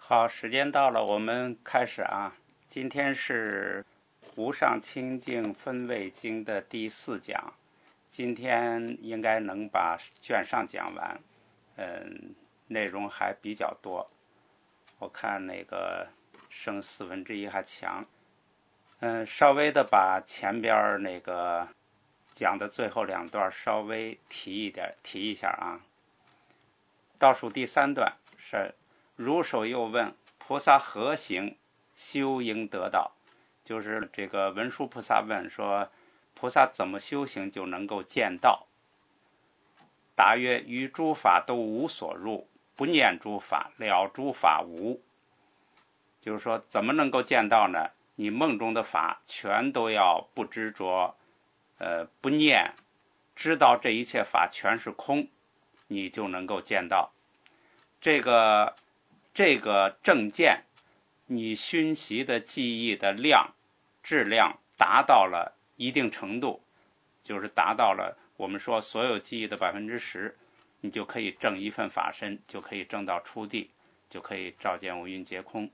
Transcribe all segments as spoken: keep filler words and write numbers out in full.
好，时间到了，我们开始啊。今天是《无上清净分位经》的第四讲，今天应该能把卷上讲完，嗯，内容还比较多，我看那个剩四分之一还强。嗯，稍微的把前边那个讲的最后两段稍微提一点，提一下啊。倒数第三段是如手又问菩萨何行修应得道，就是这个文殊菩萨问说，菩萨怎么修行就能够见道？答曰：于诸法都无所入，不念诸法，了诸法无。就是说，怎么能够见道呢？你梦中的法全都要不执着，呃，不念，知道这一切法全是空，你就能够见到。这个这个正见，你熏习的记忆的量质量达到了一定程度，就是达到了我们说所有记忆的百分之十，你就可以证一份法身，就可以证到初地，就可以照见五蕴皆空。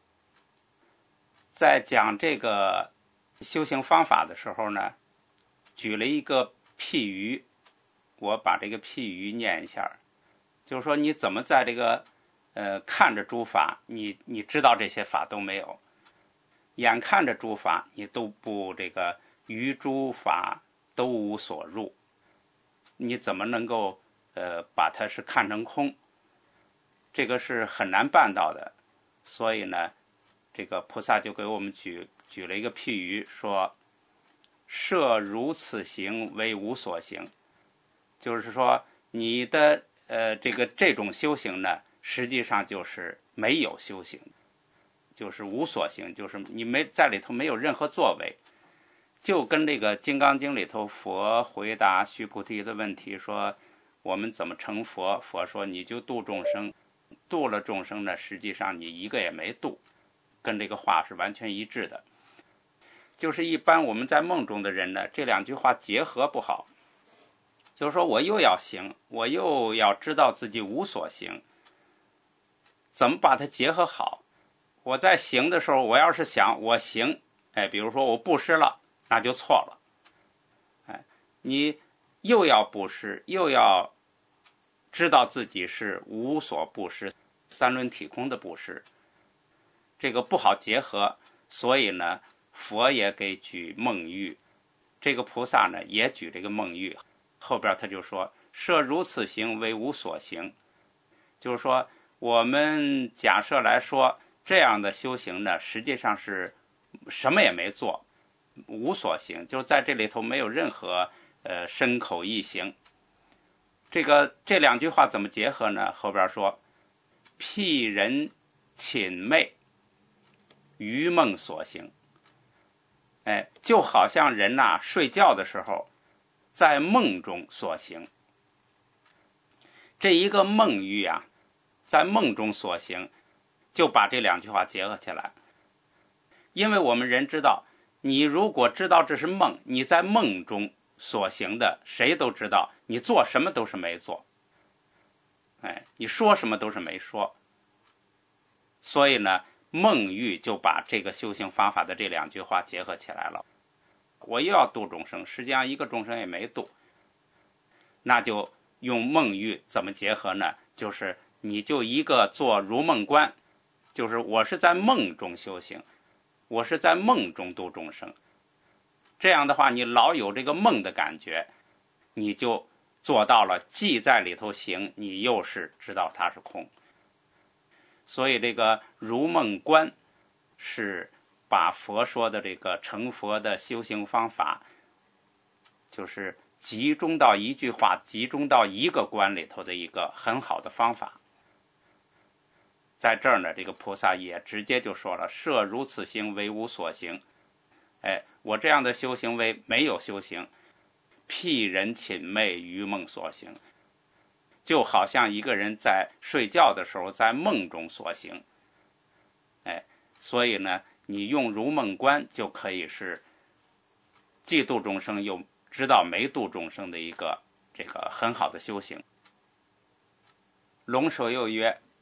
在讲这个修行方法的时候呢，举了一个譬喻，我把这个譬喻念一下，就是说你怎么在这个呃看着诸法，你你知道这些法都没有，眼看着诸法，你都不这个于诸法都无所入，你怎么能够呃把它是看成空？这个是很难办到的。所以呢，这个菩萨就给我们举举了一个譬喻，说设如此行为无所行，就是说你的呃这个这种修行呢，实际上就是没有修行，就是无所行，就是你没在里头没有任何作为。就跟这个《金刚经》里头佛回答须菩提的问题说，我们怎么成佛？佛说你就度众生，度了众生呢，实际上你一个也没度，跟这个话是完全一致的。就是一般我们在梦中的人呢，这两句话结合不好，就是说我又要行，我又要知道自己无所行，怎么把它结合好？我在行的时候，我要是想我行，哎，比如说我布施了，那就错了。哎，你又要布施，又要知道自己是无所布施，三轮体空的布施，这个不好结合。所以呢，佛也给举梦喻，这个菩萨呢也举这个梦喻，后边他就说设如此行为无所行，就是说我们假设来说，这样的修行呢，实际上是什么也没做，无所行，就是在这里头没有任何呃身口意行。这个这两句话怎么结合呢？后边说譬人寝寐于梦所行，哎，就好像人呐、啊、睡觉的时候在梦中所行。这一个梦喻啊，在梦中所行，就把这两句话结合起来。因为我们人知道，你如果知道这是梦，你在梦中所行的，谁都知道你做什么都是没做，哎，你说什么都是没说。所以呢，梦喻就把这个修行方法的这两句话结合起来了。我又要度众生，实际上一个众生也没度，那就用梦喻怎么结合呢？就是你就一个做如梦观，就是我是在梦中修行，我是在梦中度众生。这样的话，你老有这个梦的感觉，你就做到了既在里头行，你又是知道它是空。所以这个如梦观是把佛说的这个成佛的修行方法，就是集中到一句话，集中到一个观里头的一个很好的方法。在这儿呢，这个菩萨也直接就说了，设如此行为无所行。哎，我这样的修行为没有修行，譬人寝寐于梦所行，就好像一个人在睡觉的时候在梦中所行。哎，所以呢，你用如梦观就可以是既度众生又知道没度众生的一个这个很好的修行。龙首又曰，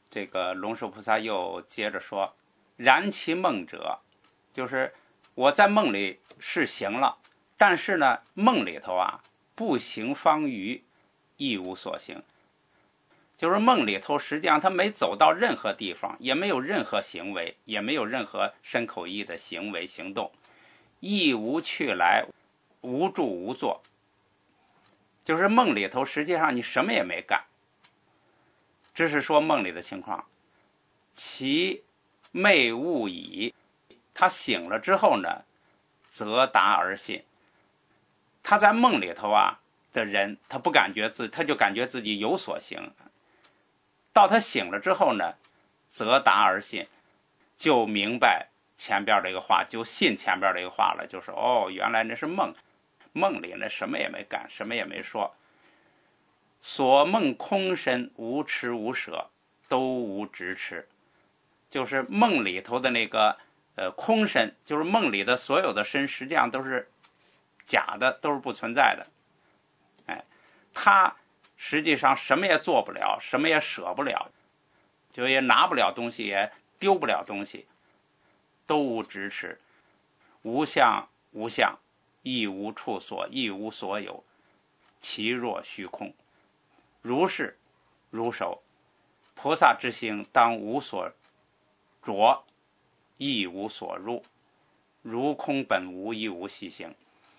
这个龙树菩萨又接着说，然其梦者，就是我在梦里是行了，但是呢梦里头啊不行方余，亦无所行。就是梦里头实际上他没走到任何地方，也没有任何行为，也没有任何身口意的行为行动，亦无去来，无住无坐。就是梦里头实际上你什么也没干，这是说梦里的情况。其寐悟已，他醒了之后呢，则达而信。他在梦里头啊的人，他不感觉自，他就感觉自己有所行。到他醒了之后呢，则达而信，就明白前边这个话，就信前边这个话了，就是哦，原来那是梦，梦里呢什么也没干，什么也没说。所梦空身，无痴无舍，都无执持。就是梦里头的那个呃空身，就是梦里的所有的身，实际上都是假的，都是不存在的。哎，他实际上什么也做不了，什么也舍不了，就也拿不了东西，也丢不了东西，都无执持，无相无相，亦无处所，亦无所有，其若虚空。如是如手，菩萨之行当无所着，亦无所入，如空本无，亦无细行。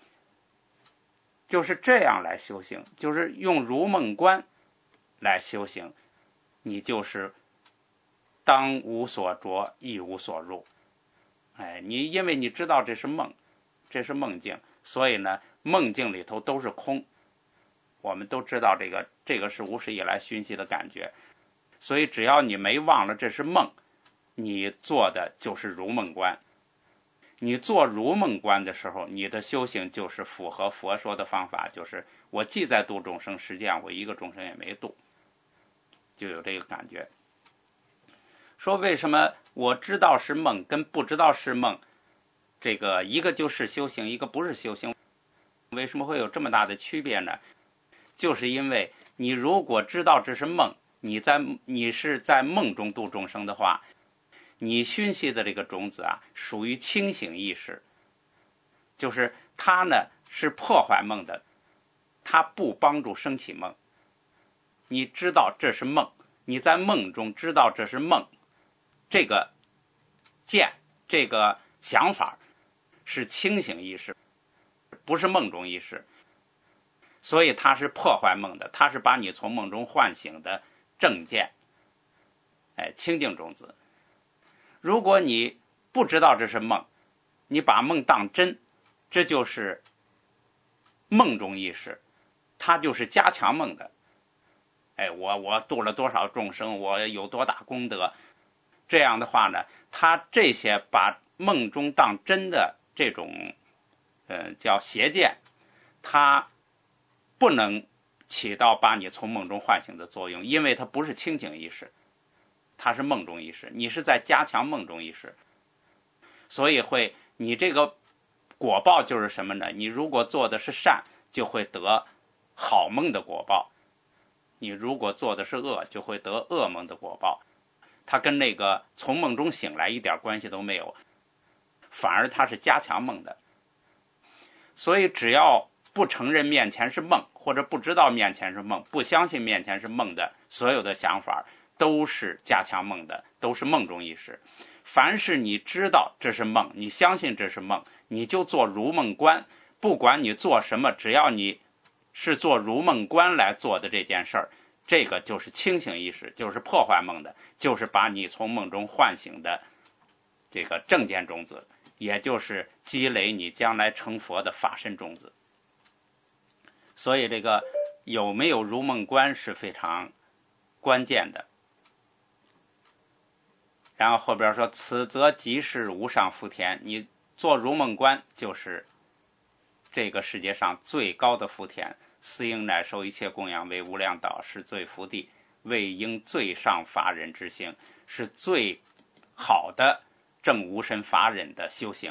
就是这样来修行，就是用如梦观来修行，你就是当无所着，亦无所入。哎，你因为你知道这是梦，这是梦境，所以呢梦境里头都是空。我们都知道这个这个是无始以来熏习的感觉，所以只要你没忘了这是梦，你做的就是如梦观。你做如梦观的时候，你的修行就是符合佛说的方法，就是我既在度众生，实际上我一个众生也没度，就有这个感觉。说为什么我知道是梦跟不知道是梦，这个一个就是修行，一个不是修行，为什么会有这么大的区别呢？就是因为你如果知道这是梦，你在你是在梦中度众生的话，你熏习的这个种子啊，属于清醒意识，就是它呢是破坏梦的，它不帮助升起梦。你知道这是梦，你在梦中知道这是梦，这个见这个想法是清醒意识，不是梦中意识，所以它是破坏梦的，它是把你从梦中唤醒的正见，哎，清净种子。如果你不知道这是梦，你把梦当真，这就是梦中意识，它就是加强梦的。哎，我我度了多少众生，我有多大功德，这样的话呢，他这些把梦中当真的这种呃叫邪见，它不能起到把你从梦中唤醒的作用，因为它不是清醒意识，它是梦中意识，你是在加强梦中意识，所以会你这个果报就是什么呢？你如果做的是善，就会得好梦的果报；你如果做的是恶，就会得恶梦的果报。它跟那个从梦中醒来一点关系都没有，反而它是加强梦的。所以只要不承认面前是梦，或者不知道面前是梦，不相信面前是梦的所有的想法，都是加强梦的，都是梦中意识。凡是你知道这是梦，你相信这是梦，你就做如梦观。不管你做什么，只要你是做如梦观来做的这件事儿，这个就是清醒意识，就是破坏梦的，就是把你从梦中唤醒的这个正见种子，也就是积累你将来成佛的法身种子。所以这个有没有如梦观是非常关键的。然后后边说，此则即是无上福田。你做如梦观就是这个世界上最高的福田。斯应乃受一切供养为无量道，是最福地，为应最上法忍之行，是最好的正无身法忍的修行。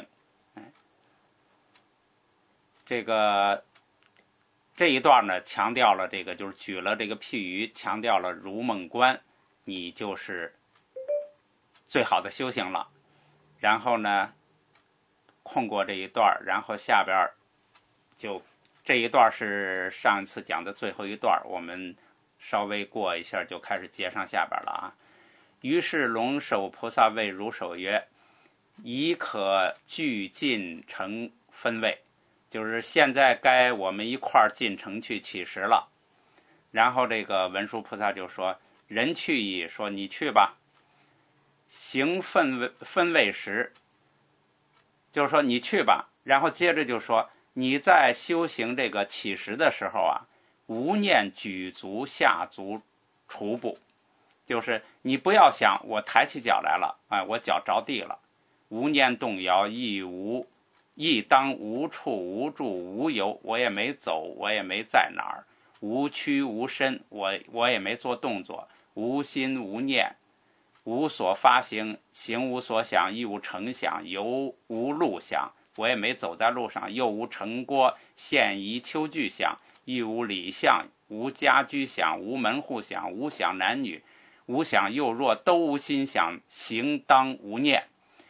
这个这一段呢，强调了这个，就是举了这个譬喻，强调了如梦观你就是最好的修行了。然后呢，空过这一段，然后下边就这一段是上一次讲的最后一段，我们稍微过一下就开始接上下边了啊。于是龙首菩萨谓如首曰：已可俱进城分位，就是现在该我们一块儿进城去乞食了。然后这个文殊菩萨就说：人去矣，说你去吧。行分位分位时，就是说你去吧。然后接着就说你在修行这个乞食的时候啊，无念举足下足除步，就是你不要想我抬起脚来了，哎，我脚着地了，无念动摇，亦无亦当无处无住无由，我也没走，我也没在哪儿，无躯无身，我我也没做动作，无心无念，无所发行，行无所想，亦无成想，犹无路想，我也没走在路上，又无城郭现宜秋具想，亦无礼相，无家居想，无门户想，无想男女，无想幼弱，都无心想，行当无念。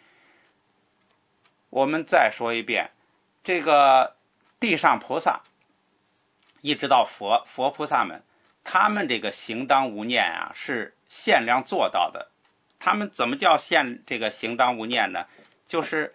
我们再说一遍，这个地上菩萨一直到佛佛菩萨们，他们这个行当无念啊，是限量做到的。他们怎么叫限这个行当无念呢？就是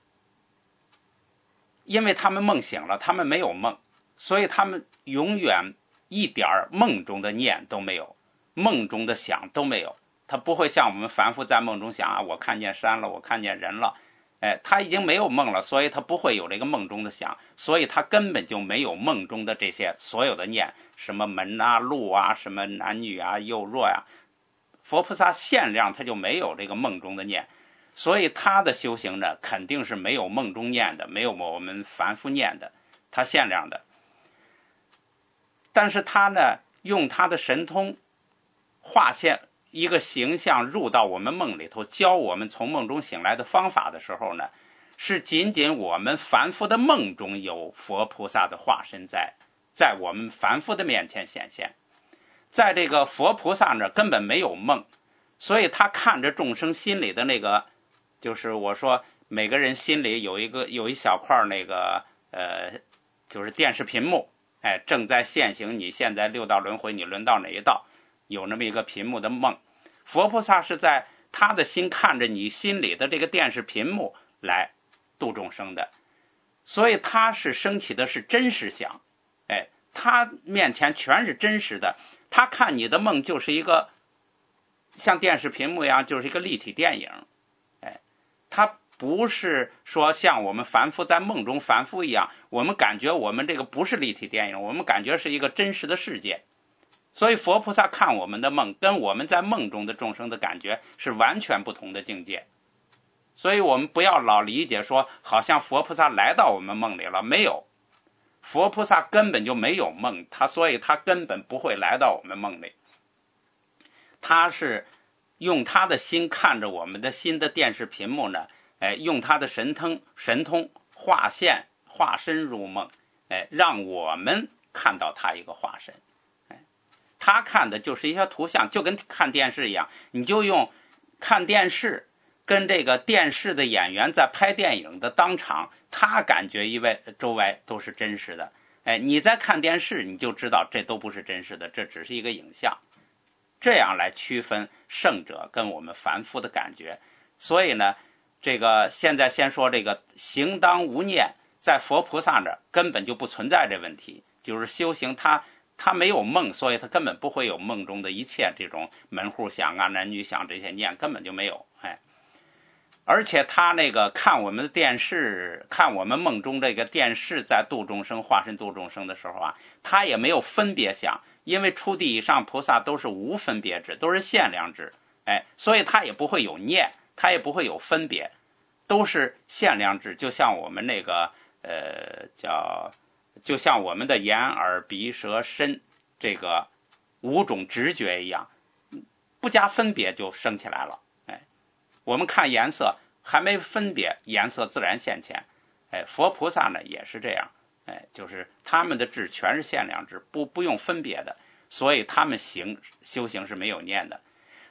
因为他们梦醒了，他们没有梦，所以他们永远一点梦中的念都没有，梦中的想都没有。他不会像我们凡夫在梦中想啊，我看见山了，我看见人了，哎，他已经没有梦了，所以他不会有这个梦中的想，所以他根本就没有梦中的这些所有的念，什么门啊、路啊、什么男女啊、幼弱呀、啊。佛菩萨限量他就没有这个梦中的念，所以他的修行呢，肯定是没有梦中念的，没有我们凡夫念的，他限量的。但是他呢，用他的神通化现一个形象入到我们梦里头，教我们从梦中醒来的方法的时候呢，是仅仅我们凡夫的梦中有佛菩萨的化身在在我们凡夫的面前显现。在这个佛菩萨那根本没有梦，所以他看着众生心里的那个，就是我说每个人心里有一个有一小块那个呃，就是电视屏幕，哎，正在现行你现在六道轮回，你轮到哪一道，有那么一个屏幕的梦。佛菩萨是在他的心看着你心里的这个电视屏幕来度众生的，所以他是升起的是真实想，哎，他面前全是真实的。他看你的梦就是一个像电视屏幕一样，就是一个立体电影，哎，他不是说像我们凡夫在梦中凡夫一样，我们感觉我们这个不是立体电影，我们感觉是一个真实的世界。所以佛菩萨看我们的梦，跟我们在梦中的众生的感觉是完全不同的境界。所以我们不要老理解说，好像佛菩萨来到我们梦里了，没有。佛菩萨根本就没有梦，他所以他根本不会来到我们梦里。他是用他的心看着我们的心的电视屏幕呢，哎，用他的神通神通化现化身入梦，哎，让我们看到他一个化身。哎，他看的就是一些图像，就跟看电视一样，你就用看电视跟这个电视的演员在拍电影的当场，他感觉因为周围都是真实的，哎，你在看电视你就知道这都不是真实的，这只是一个影像，这样来区分圣者跟我们凡夫的感觉。所以呢，这个现在先说这个行当无念，在佛菩萨这根本就不存在这问题，就是修行他他没有梦，所以他根本不会有梦中的一切这种门户想啊、男女想这些念根本就没有，哎。而且他那个看我们的电视，看我们梦中这个电视在度众生化身度众生的时候啊，他也没有分别想，因为初地以上菩萨都是无分别智，都是限量智，哎，所以他也不会有念，他也不会有分别，都是限量智。就像我们那个呃叫，就像我们的眼耳鼻舌身这个五种直觉一样，不加分别就升起来了。我们看颜色还没分别，颜色自然现前。哎，佛菩萨呢也是这样，哎，就是他们的智全是限量智，不不用分别的，所以他们行修行是没有念的。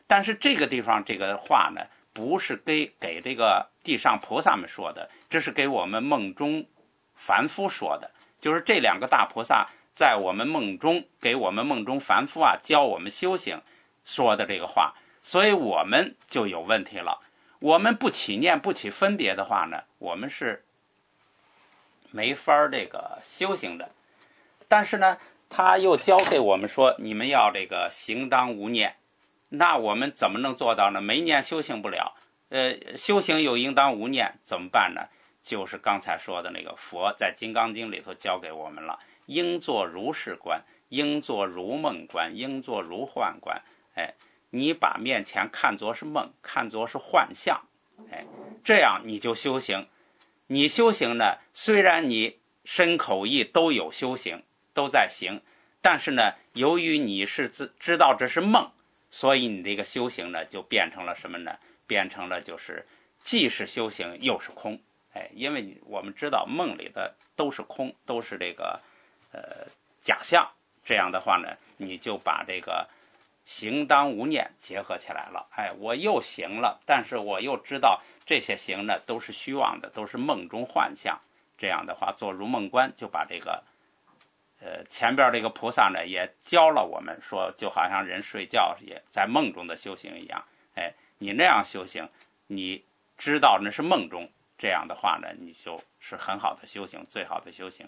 但是这个地方这个话呢，不是给给这个地上菩萨们说的，这是给我们梦中凡夫说的，就是这两个大菩萨在我们梦中给我们梦中凡夫啊教我们修行说的这个话，所以我们就有问题了。我们不起念不起分别的话呢，我们是没法这个修行的。但是呢，他又教给我们说，你们要这个行当无念，那我们怎么能做到呢？没念修行不了，呃，修行又应当无念，怎么办呢？就是刚才说的那个佛在《金刚经》里头教给我们了，应作如是观，应作如梦观，应作如幻观。哎，你把面前看作是梦，看作是幻象，哎，这样你就修行。你修行呢，虽然你身口意都有修行，都在行，但是呢，由于你是知道这是梦，所以你这个修行呢，就变成了什么呢？变成了就是既是修行又是空。哎，因为我们知道梦里的都是空，都是这个呃假象。这样的话呢，你就把这个行当无念结合起来了。哎，我又行了，但是我又知道这些行呢都是虚妄的，都是梦中幻象。这样的话，做如梦观，就把这个呃前边这个菩萨呢也教了我们说，就好像人睡觉也在梦中的修行一样。哎，你那样修行，你知道那是梦中。这样的话呢，你就是很好的修行，最好的修行。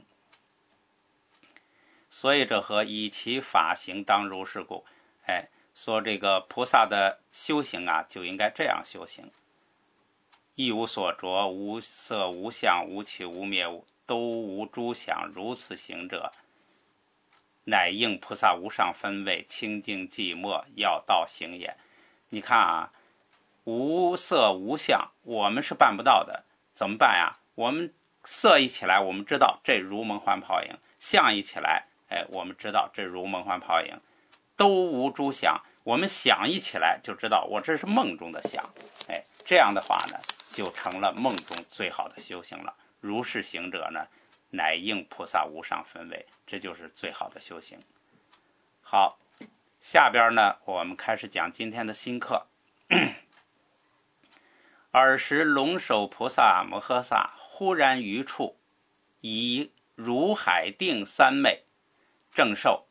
所以这和以其法行当如是故，哎，说这个菩萨的修行啊，就应该这样修行。一无所着，无色无相，无起无灭，都无诸想，如此行者，乃应菩萨无上分位，清净寂寞，要道行也。你看啊，无色无相，我们是办不到的。怎么办呀？我们色一起来，我们知道这如梦幻泡影；相一起来，哎，我们知道这如梦幻泡影。都无诸想，我们想一起来就知道我这是梦中的想。哎，这样的话呢，就成了梦中最好的修行了。如是行者呢，乃应菩萨无上分位，这就是最好的修行。好，下边呢，我们开始讲今天的新课。尔时龙首菩萨摩诃萨忽然于处，以如海定三昧正受。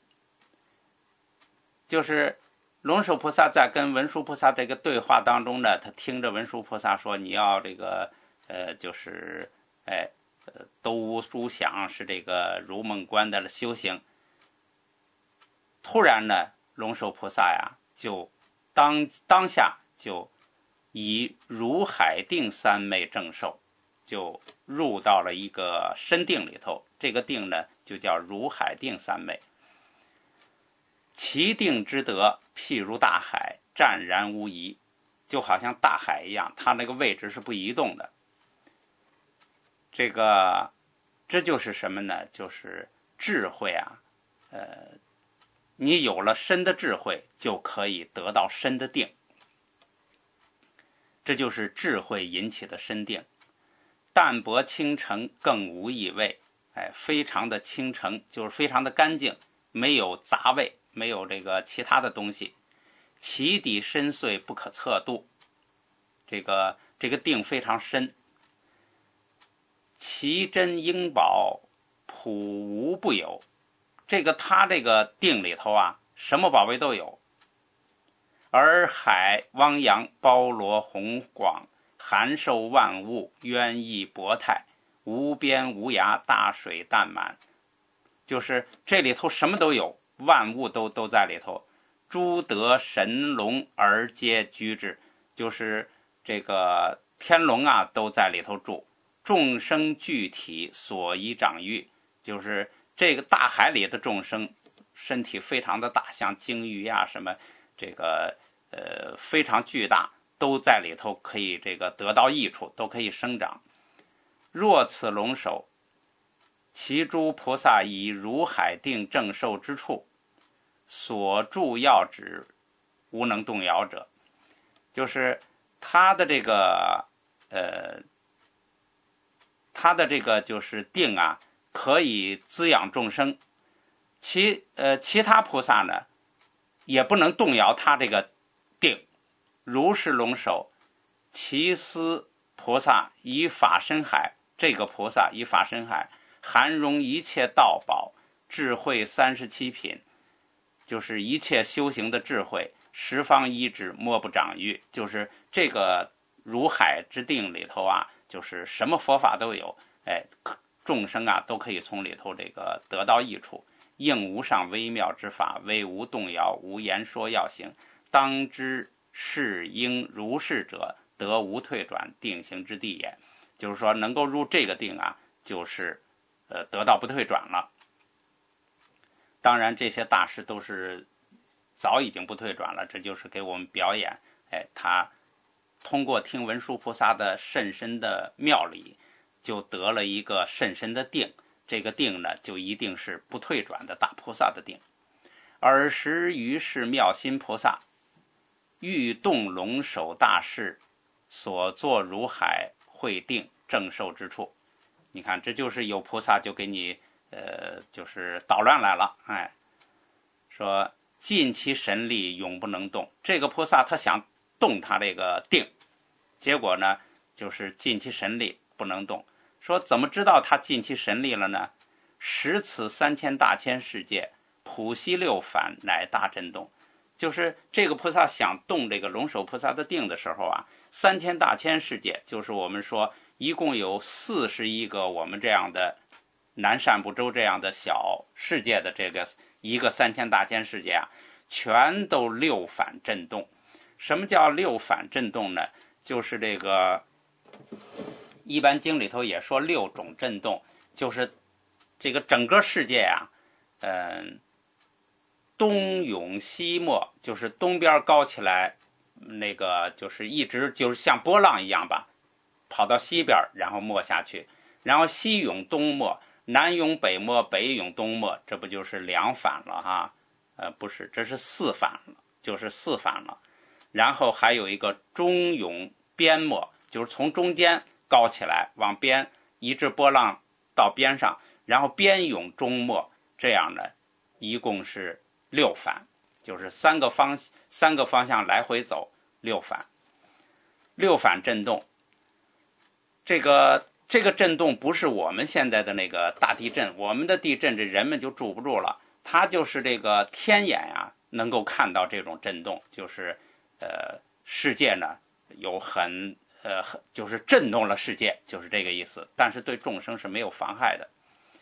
就是龙首菩萨在跟文殊菩萨这个对话当中呢，他听着文殊菩萨说，你要这个呃，就是哎，呃，都无诸想，是这个如梦观的修行。突然呢，龙首菩萨呀，就当当下就以如海定三昧正受，就入到了一个深定里头。这个定呢，就叫如海定三昧。其定之德，譬如大海，湛然无疑，就好像大海一样，它那个位置是不移动的。这个，这就是什么呢？就是智慧啊，呃，你有了深的智慧，就可以得到深的定。这就是智慧引起的深定。淡泊清澄，更无异味。哎，非常的清澄，就是非常的干净，没有杂味，没有这个其他的东西。其底深邃，不可测度。这个这个定非常深。其真应宝，普无不有。这个他这个定里头啊，什么宝贝都有。而海汪洋，包罗宏广，含受万物，渊异博态，无边无涯，大水淡满。就是这里头什么都有，万物都都在里头。诸德神龙而皆居之，就是这个天龙啊都在里头住。众生具体所依长育，就是这个大海里的众生身体非常的大，像鲸鱼啊什么这个呃非常巨大，都在里头可以这个得到益处，都可以生长。若此龙首，其诸菩萨以如海定正受之处，所住要旨，无能动摇者。就是他的这个呃他的这个就是定啊，可以滋养众生。其呃其他菩萨呢，也不能动摇他这个定。 如是龙首，其思菩萨以法身海，这个菩萨以法身海含容一切道宝，智慧三十七品，就是一切修行的智慧，十方一指莫不长喻，就是这个如海之定里头啊，就是什么佛法都有，哎，众生啊都可以从里头这个得到益处。应无上微妙之法，为无动摇，无言说要行，当知是应如是者，得无退转，定行之地也。就是说能够入这个定啊，就是呃得到不退转了。当然这些大师都是早已经不退转了，这就是给我们表演，哎，他通过听文殊菩萨的甚深的妙理，就得了一个甚深的定，这个定呢就一定是不退转的大菩萨的定。尔时于是妙心菩萨欲动龙首大士所作如海会定正受之处。你看这就是有菩萨就给你呃，就是捣乱来了，哎，说尽其神力永不能动。这个菩萨他想动他这个定，结果呢就是尽其神力不能动。说怎么知道他尽其神力了呢？识此三千大千世界，普悉六反，乃大震动。就是这个菩萨想动这个龙首菩萨的定的时候啊，三千大千世界，就是我们说一共有四十一个我们这样的南赡部洲这样的小世界的这个一个三千大千世界啊，全都六反震动。什么叫六反震动呢？就是这个一般经里头也说六种震动，就是这个整个世界啊，嗯，东涌西没，就是东边高起来，那个就是一直就是像波浪一样吧，跑到西边然后没下去，然后西涌东没，南涌北没，北涌东没，这不就是两反了哈？呃，不是，这是四反了，就是四反了。然后还有一个中涌边没，就是从中间高起来往边一直波浪到边上，然后边涌中没，这样呢一共是六反，就是三个方三个方向来回走，六反。六反震动，这个这个震动不是我们现在的那个大地震，我们的地震这人们就住不住了，它就是这个天眼啊能够看到这种震动，就是呃世界呢有很呃就是震动了世界，就是这个意思，但是对众生是没有妨害的。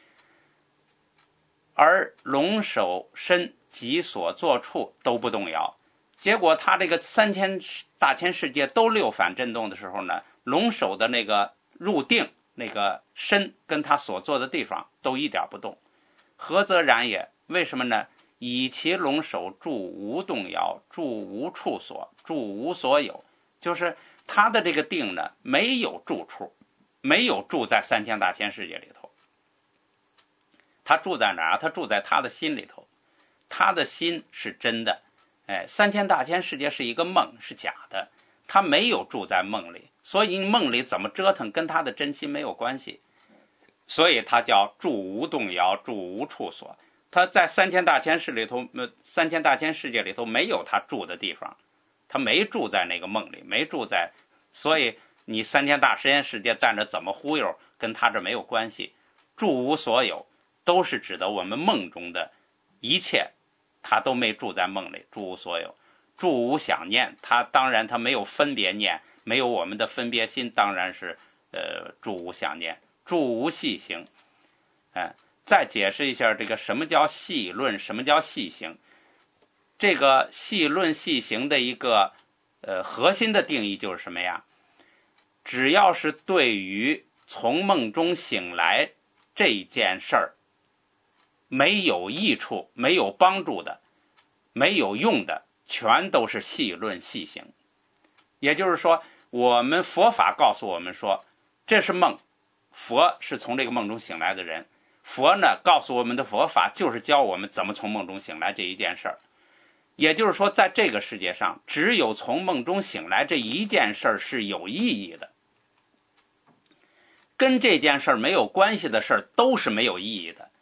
而龙首身及所作处都不动摇，结果他这个三千大千世界都六反震动的时候呢，龙首的那个入定那个身跟他所做的地方都一点不动。何则然也？为什么呢？以其龙首住无动摇，住无处所，住无所有，就是他的这个定呢没有住处，没有住在三千大千世界里头。他住在哪儿？他住在他的心里头，他的心是真的。哎，三千大千世界是一个梦，是假的，他没有住在梦里，所以梦里怎么折腾跟他的真心没有关系，所以他叫住无动摇，住无处所。他在三千大千世里头，三千大千世界里头没有他住的地方，他没住在那个梦里，没住在，所以你三千大千世界在那怎么忽悠，跟他这没有关系。住无所有，都是指的我们梦中的一切，他都没住在梦里，住无所有。住无想念，他当然他没有分别念，没有我们的分别心，当然是呃住无想念。住无细行，哎，再解释一下这个什么叫细论，什么叫细行。这个细论细行的一个呃核心的定义就是什么呀？只要是对于从梦中醒来这件事儿没有益处、没有帮助的、没有用的，全都是细论细行。也就是说，我们佛法告诉我们说，这是梦，佛是从这个梦中醒来的人，佛呢告诉我们的佛法就是教我们怎么从梦中醒来这一件事儿。也就是说，在这个世界上，只有从梦中醒来这一件事儿是有意义的，跟这件事儿没有关系的事儿都是没有意义的。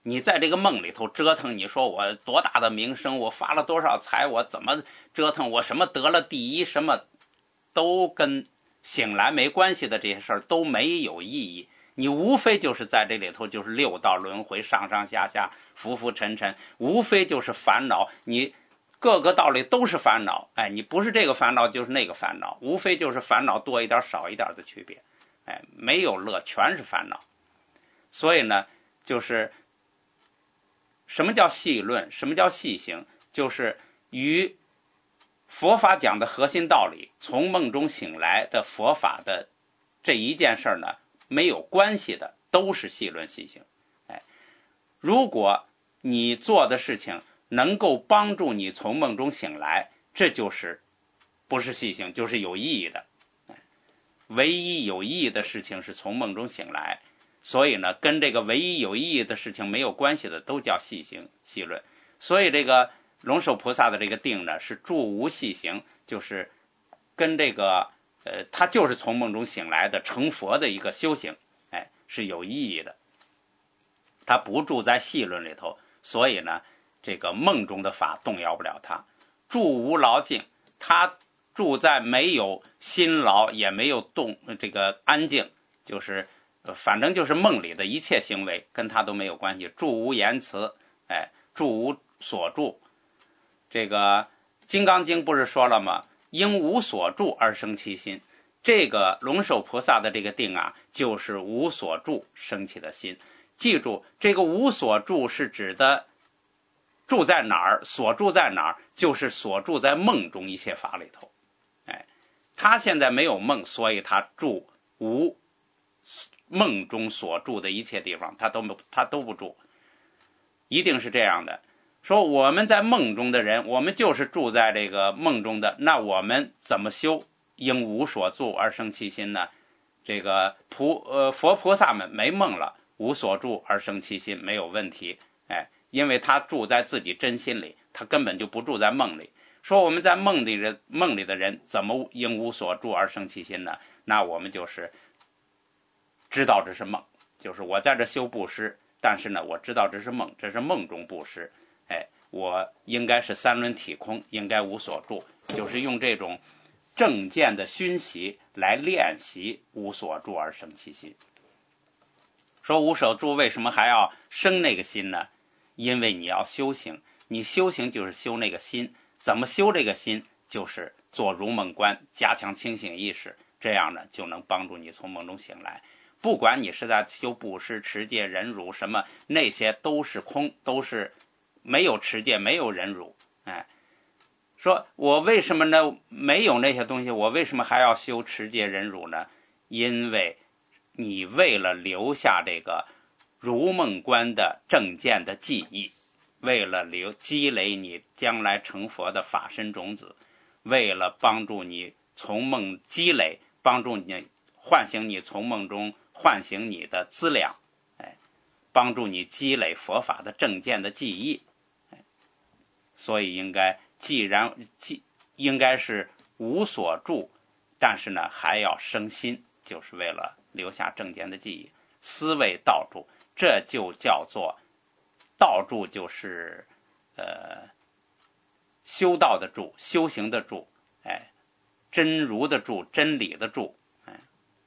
你在这个梦里头折腾，你说我多大的名声，我发了多少财，我怎么折腾，我什么得了第一，什么都跟醒来没关系的这些事儿都没有意义。你无非就是在这里头就是六道轮回，上上下下，浮浮沉沉，无非就是烦恼，你各个道理都是烦恼。哎，你不是这个烦恼就是那个烦恼，无非就是烦恼多一点少一点的区别。哎，没有乐，全是烦恼。所以呢，就是什么叫细论，什么叫细行，就是与佛法讲的核心道理，从梦中醒来的佛法的这一件事呢没有关系的，都是细论细行。哎，如果你做的事情能够帮助你从梦中醒来，这就是不是细行，就是有意义的。唯一有意义的事情是从梦中醒来，所以呢，跟这个唯一有意义的事情没有关系的都叫细行细论。所以这个龙首菩萨的这个定呢，是住无细行，就是跟这个呃，他就是从梦中醒来的成佛的一个修行，哎，是有意义的。他不住在细论里头，所以呢，这个梦中的法动摇不了他。住无劳静，他住在没有辛劳也没有动这个安静，就是反正就是梦里的一切行为跟他都没有关系。住无言辞，哎，住无所住。这个金刚经不是说了吗？因无所住而生其心。这个龙首菩萨的这个定啊，就是无所住生起的心。记住，这个无所住是指的住在哪儿，所住在哪儿，就是所住在梦中一切法里头。哎，他现在没有梦，所以他住无梦中所住的一切地方，他都他都不住，一定是这样的。说我们在梦中的人，我们就是住在这个梦中的，那我们怎么修应无所住而生其心呢？这个菩呃佛菩萨们没梦了，无所住而生其心没有问题。哎，因为他住在自己真心里，他根本就不住在梦里。说我们在梦里的梦里的人怎么应无所住而生其心呢？那我们就是知道这是梦，就是我在这修布施，但是呢，我知道这是梦，这是梦中布施。哎，我应该是三轮体空，应该无所住，就是用这种正见的熏习来练习无所住而生其心。说无所住为什么还要生那个心呢？因为你要修行，你修行就是修那个心。怎么修这个心？就是做如梦观，加强清醒意识，这样呢就能帮助你从梦中醒来。不管你是在修布施、持戒、忍辱什么，那些都是空，都是没有持戒，没有忍辱。哎，说我为什么呢？没有那些东西，我为什么还要修持戒、忍辱呢？因为你为了留下这个如梦观的正见的记忆，为了留积累你将来成佛的法身种子，为了帮助你从梦积累，帮助你唤醒你从梦中唤醒你的资粮，哎，帮助你积累佛法的正见的记忆。哎，所以应该既然既应该是无所住，但是呢还要生心，就是为了留下正见的记忆。思维道住，这就叫做道住，就是呃修道的住，修行的住，哎，真如的住，真理的住。哎，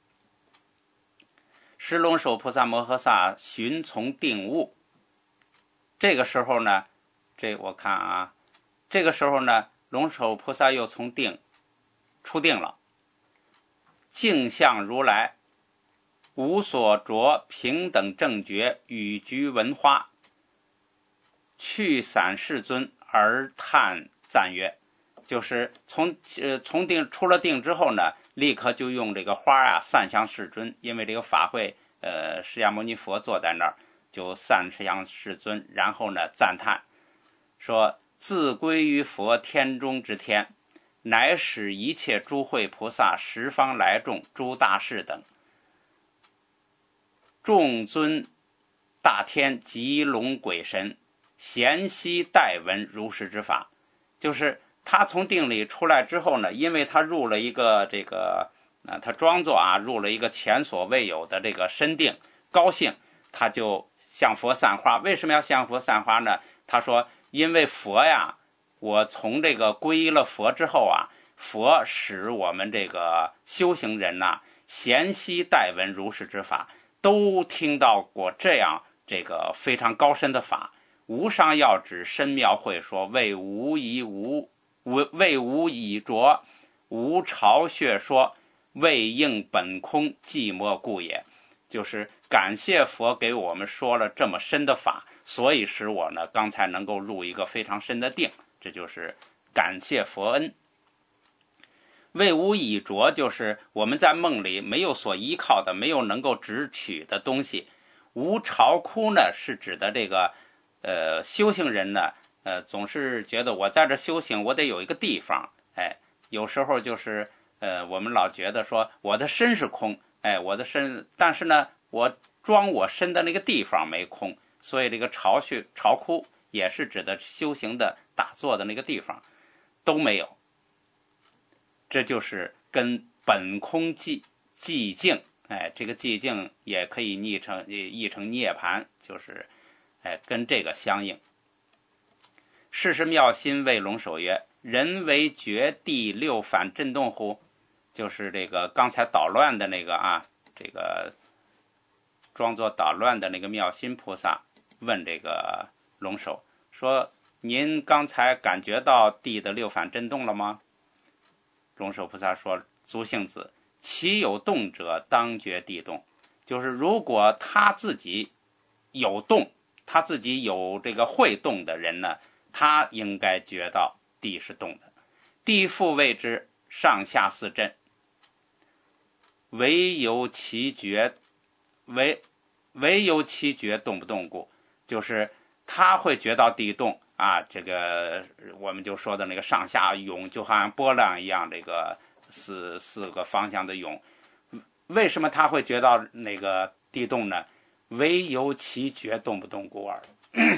十龙首菩萨摩诃萨寻从定悟。这个时候呢，这我看啊，这个时候呢，龙首菩萨又从定出定了。镜像如来，无所着，平等正觉，语局文花，去散世尊而叹赞曰，就是从呃从定出了定之后呢，立刻就用这个花啊散向世尊，因为这个法会呃释迦牟尼佛坐在那儿，就散向世尊，然后呢赞叹说，自归于佛天中之天，乃使一切诸慧菩萨十方来众诸大士等众尊大天及龙鬼神咸悉待闻如是之法。就是他从定里出来之后呢，因为他入了一个这个啊，他装作啊入了一个前所未有的这个深定，高兴，他就向佛散花。为什么要向佛散花呢？他说因为佛呀，我从这个皈依了佛之后啊，佛使我们这个修行人呐、啊，咸悉待闻如是之法，都听到过这样这个非常高深的法。无上要旨深妙会说，为无疑无为无已着，无巢穴说，为应本空寂寞故也。就是感谢佛给我们说了这么深的法，所以使我呢刚才能够入一个非常深的定，这就是感谢佛恩。为无已着，就是我们在梦里没有所依靠的，没有能够直取的东西。无巢窟呢，是指的这个呃修行人呢，呃总是觉得我在这修行，我得有一个地方。哎，有时候就是呃我们老觉得说我的身是空，哎，我的身，但是呢，我装我身的那个地方没空，所以这个巢穴、巢窟也是指的修行的打坐的那个地方都没有。这就是跟本空寂寂静，哎，这个寂静也可以译成译成涅槃，就是哎跟这个相应。世事妙心谓龙首曰：人为觉地六反震动乎？就是这个刚才捣乱的那个啊，这个装作捣乱的那个妙心菩萨问这个龙首说：您刚才感觉到地的六反震动了吗？龙首菩萨说：足性子，其有动者当觉地动。就是如果他自己有动，他自己有这个会动的人呢，他应该觉到地是动的。地复谓之上下四震，唯有其觉，唯唯有其觉动不动故。就是他会觉到地动啊，这个我们就说的那个上下涌，就好像波浪一样，这个四四个方向的涌。为什么他会觉到那个地动呢？唯有其觉动不动故耳。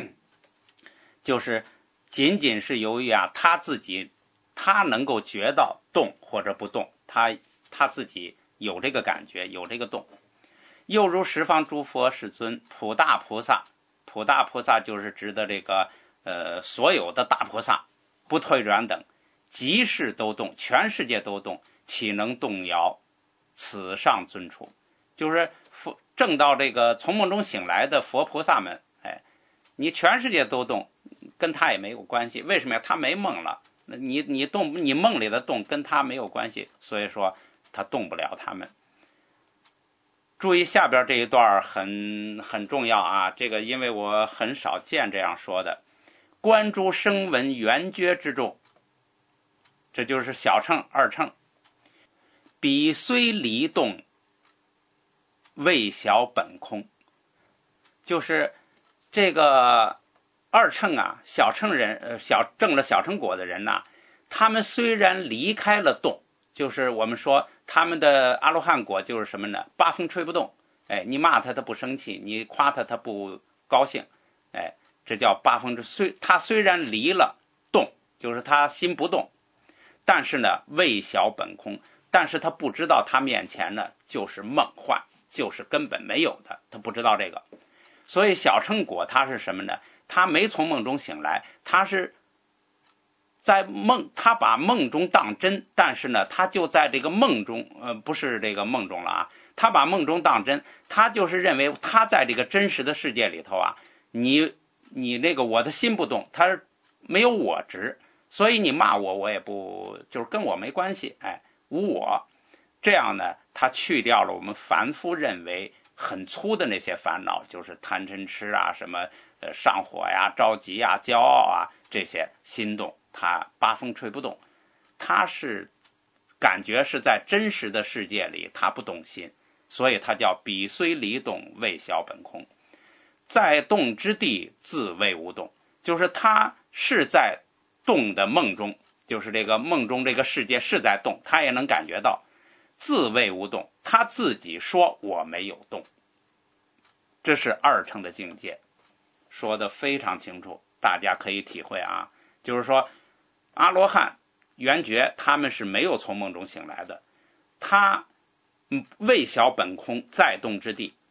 就是仅仅是由于啊，他自己他能够觉到动或者不动，他他自己有这个感觉，有这个动。又如十方诸佛世尊、普大菩萨，普大菩萨就是指的这个呃所有的大菩萨，不退转等，即是都动，全世界都动，岂能动摇此上尊处？就是证到这个从梦中醒来的佛菩萨们，哎，你全世界都动，跟他也没有关系。为什么呀？他没梦了，你你动，你梦里的动跟他没有关系，所以说他动不了他们。注意下边这一段很很重要啊，这个因为我很少见这样说的。观诸声闻缘觉之众，这就是小乘二乘，彼虽离动，未晓本空。就是这个二乘啊，小乘人，呃，小证了小乘果的人呐、啊，他们虽然离开了动，就是我们说他们的阿罗汉果就是什么呢？八风吹不动。哎，你骂他他不生气，你夸他他不高兴。哎，这叫八风之虽他虽然离了动，就是他心不动，但是呢未晓本空，但是他不知道他面前呢就是梦幻，就是根本没有的，他不知道这个。所以小乘果他是什么呢？他没从梦中醒来，他是在梦，他把梦中当真，但是呢他就在这个梦中，呃，不是这个梦中了啊，他把梦中当真，他就是认为他在这个真实的世界里头啊，你你那个我的心不动，他没有我执，所以你骂我我也不，就是跟我没关系，哎，无我。这样呢他去掉了我们凡夫认为很粗的那些烦恼，就是贪嗔痴啊，什么呃上火呀、着急啊、骄傲啊，这些心动，他八风吹不动，他是感觉是在真实的世界里，他不动心，所以他叫彼虽离动，未晓本空。在动之地，自谓无动，就是他是在动的梦中，就是这个梦中这个世界是在动，他也能感觉到。自谓无动，他自己说我没有动，这是二乘的境界，说得非常清楚，大家可以体会啊。就是说阿罗汉缘觉他们是没有从梦中醒来的，他未晓本空，在动之地，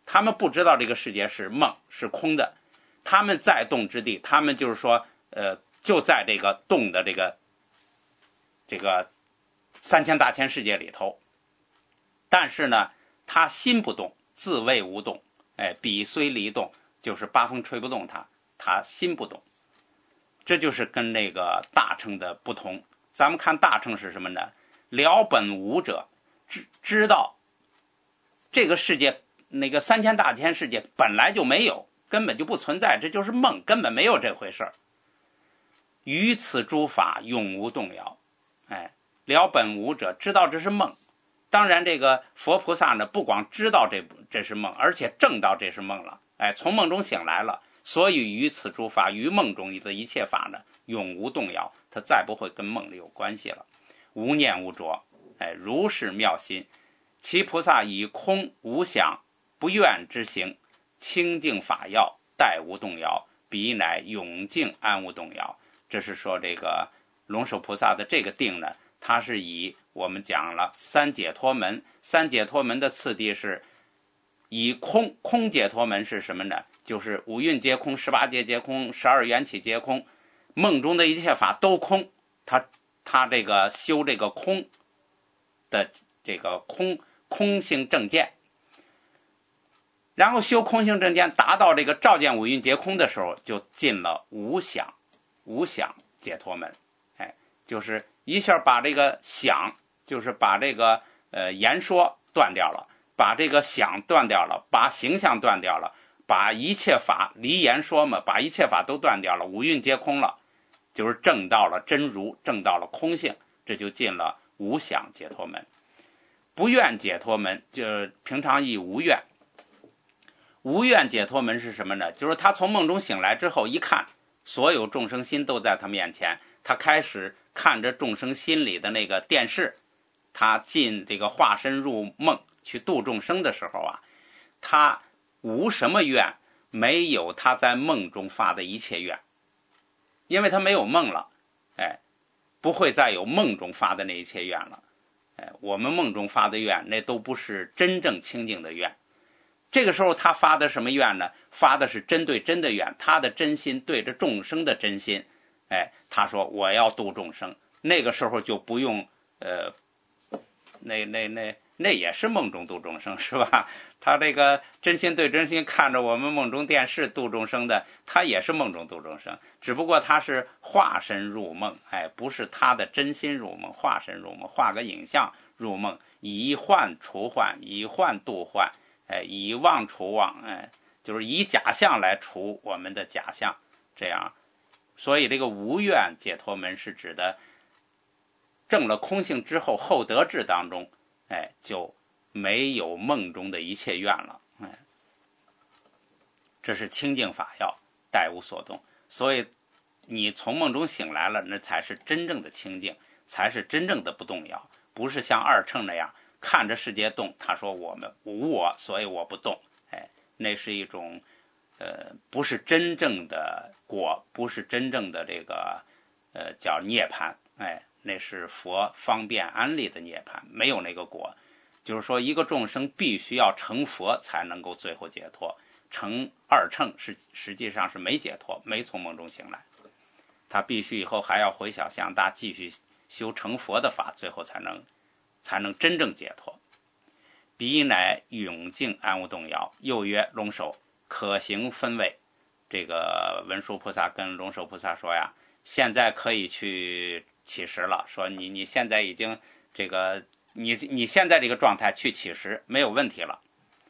他们不知道这个世界是梦是空的，他们在动之地，他们就是说呃就在这个动的这个这个三千大千世界里头，但是呢他心不动，自谓无动，哎，彼虽离动，就是八风吹不动他，他心不动。这就是跟那个大乘的不同。咱们看大乘是什么呢？了本无者，知知道这个世界那个三千大千世界本来就没有，根本就不存在，这就是梦，根本没有这回事儿。于此诸法永无动摇。哎，了本无者，知道这是梦。当然这个佛菩萨呢，不光知道这这是梦，而且证到这是梦了，哎，从梦中醒来了，所以于此诸法，于梦中的一切法呢，永无动摇，它再不会跟梦里有关系了。无念无着，哎，如是妙心，其菩萨以空无想不愿之行，清净法要，待无动摇，彼乃永静安无动摇。这是说这个龙首菩萨的这个定呢，它是以我们讲了三解脱门，三解脱门的次第是以空，空解脱门是什么呢？就是五蕴皆空，十八界皆空，十二缘起皆空，梦中的一切法都空，他他这个修这个空的这个空空性正见，然后修空性正见，达到这个照见五蕴皆空的时候，就进了无想无想解脱门。哎，就是一下把这个想，就是把这个呃言说断掉了，把这个想断掉了，把形象断掉了，把一切法离言说嘛，把一切法都断掉了，五蕴皆空了，就是证到了真如，证到了空性，这就进了无想解脱门。不愿解脱门，就平常译无愿。无愿解脱门是什么呢？就是他从梦中醒来之后，一看所有众生心都在他面前，他开始看着众生心里的那个电视，他进这个化身入梦去度众生的时候啊，他无什么愿，没有他在梦中发的一切愿，因为他没有梦了，哎，不会再有梦中发的那一切愿了。哎，我们梦中发的愿，那都不是真正清净的愿。这个时候他发的什么愿呢？发的是真对真的愿，他的真心对着众生的真心。哎，他说我要度众生，那个时候就不用呃，那那那那也是梦中度众生是吧？他这个真心对真心看着我们梦中电视度众生的，他也是梦中度众生，只不过他是化身入梦，哎，不是他的真心入梦，化身入梦，画个影像入梦，以幻除幻，以幻度幻，哎，以妄除妄，哎，就是以假象来除我们的假象，这样。所以这个无愿解脱门是指的证了空性之后，后得智当中，哎，就没有梦中的一切愿了，哎，这是清净法要，待无所动。所以你从梦中醒来了，那才是真正的清净，才是真正的不动摇，不是像二乘那样看着世界动，他说我们无我，所以我不动，哎，那是一种呃，不是真正的果，不是真正的这个呃叫涅槃，哎，那是佛方便安立的涅槃，没有那个果。就是说一个众生必须要成佛才能够最后解脱，成二乘是实际上是没解脱，没从梦中醒来，他必须以后还要回小向大继续修成佛的法，最后才能才能真正解脱。彼乃永静安无动摇。又曰龙首可行分位。这个文殊菩萨跟龙首菩萨说呀，现在可以去起食了，说你你现在已经这个你你现在这个状态去起食没有问题了，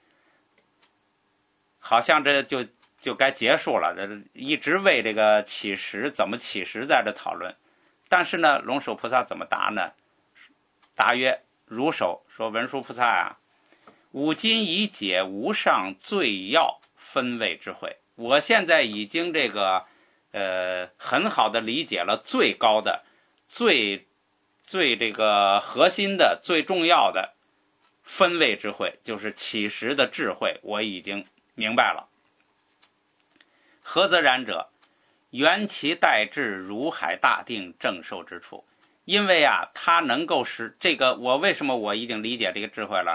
好像这就就该结束了，这一直为这个起食怎么起食在这讨论。但是呢，龙首菩萨怎么答呢？答曰：如首，说文殊菩萨啊，吾今已解无上最要分位之慧，我现在已经这个呃很好的理解了最高的最最这个核心的最重要的分位智慧，就是起食的智慧，我已经明白了。何则然者？缘其待至如海大定正受之处。因为啊，它能够使这个，我为什么我已经理解这个智慧了？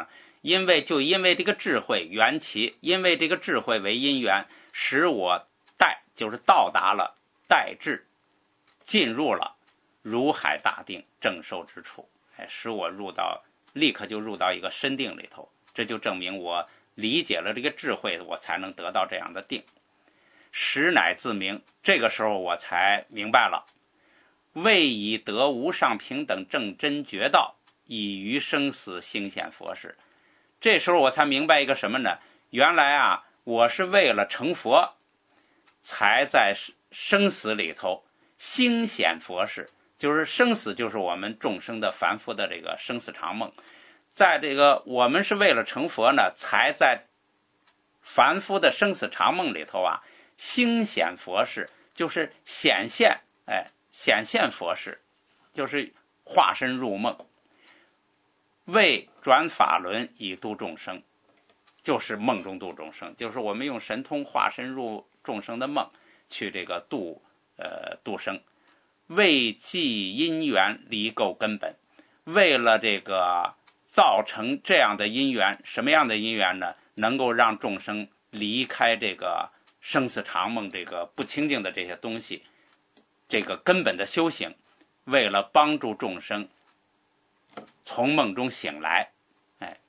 因为就因为这个智慧缘起，因为这个智慧为因缘，使我待就是到达了待至，进入了如海大定正受之处，哎，使我入到立刻就入到一个深定里头，这就证明我理解了这个智慧，我才能得到这样的定。时乃自明，这个时候我才明白了，为以得无上平等正真觉道，以于生死兴显佛事。这时候我才明白一个什么呢？原来啊，我是为了成佛，才在生死里头兴显佛事。就是生死就是我们众生的凡夫的这个生死常梦，在这个我们是为了成佛呢，才在凡夫的生死常梦里头啊兴显佛事，就是显现，哎，显现佛事，就是化身入梦，为转法轮以度众生，就是梦中度众生，就是我们用神通化身入众生的梦去这个度呃度生，为济因缘离垢根本，为了这个造成这样的因缘，什么样的因缘呢？能够让众生离开这个生死常梦这个不清净的这些东西，这个根本的修行，为了帮助众生从梦中醒来，哎，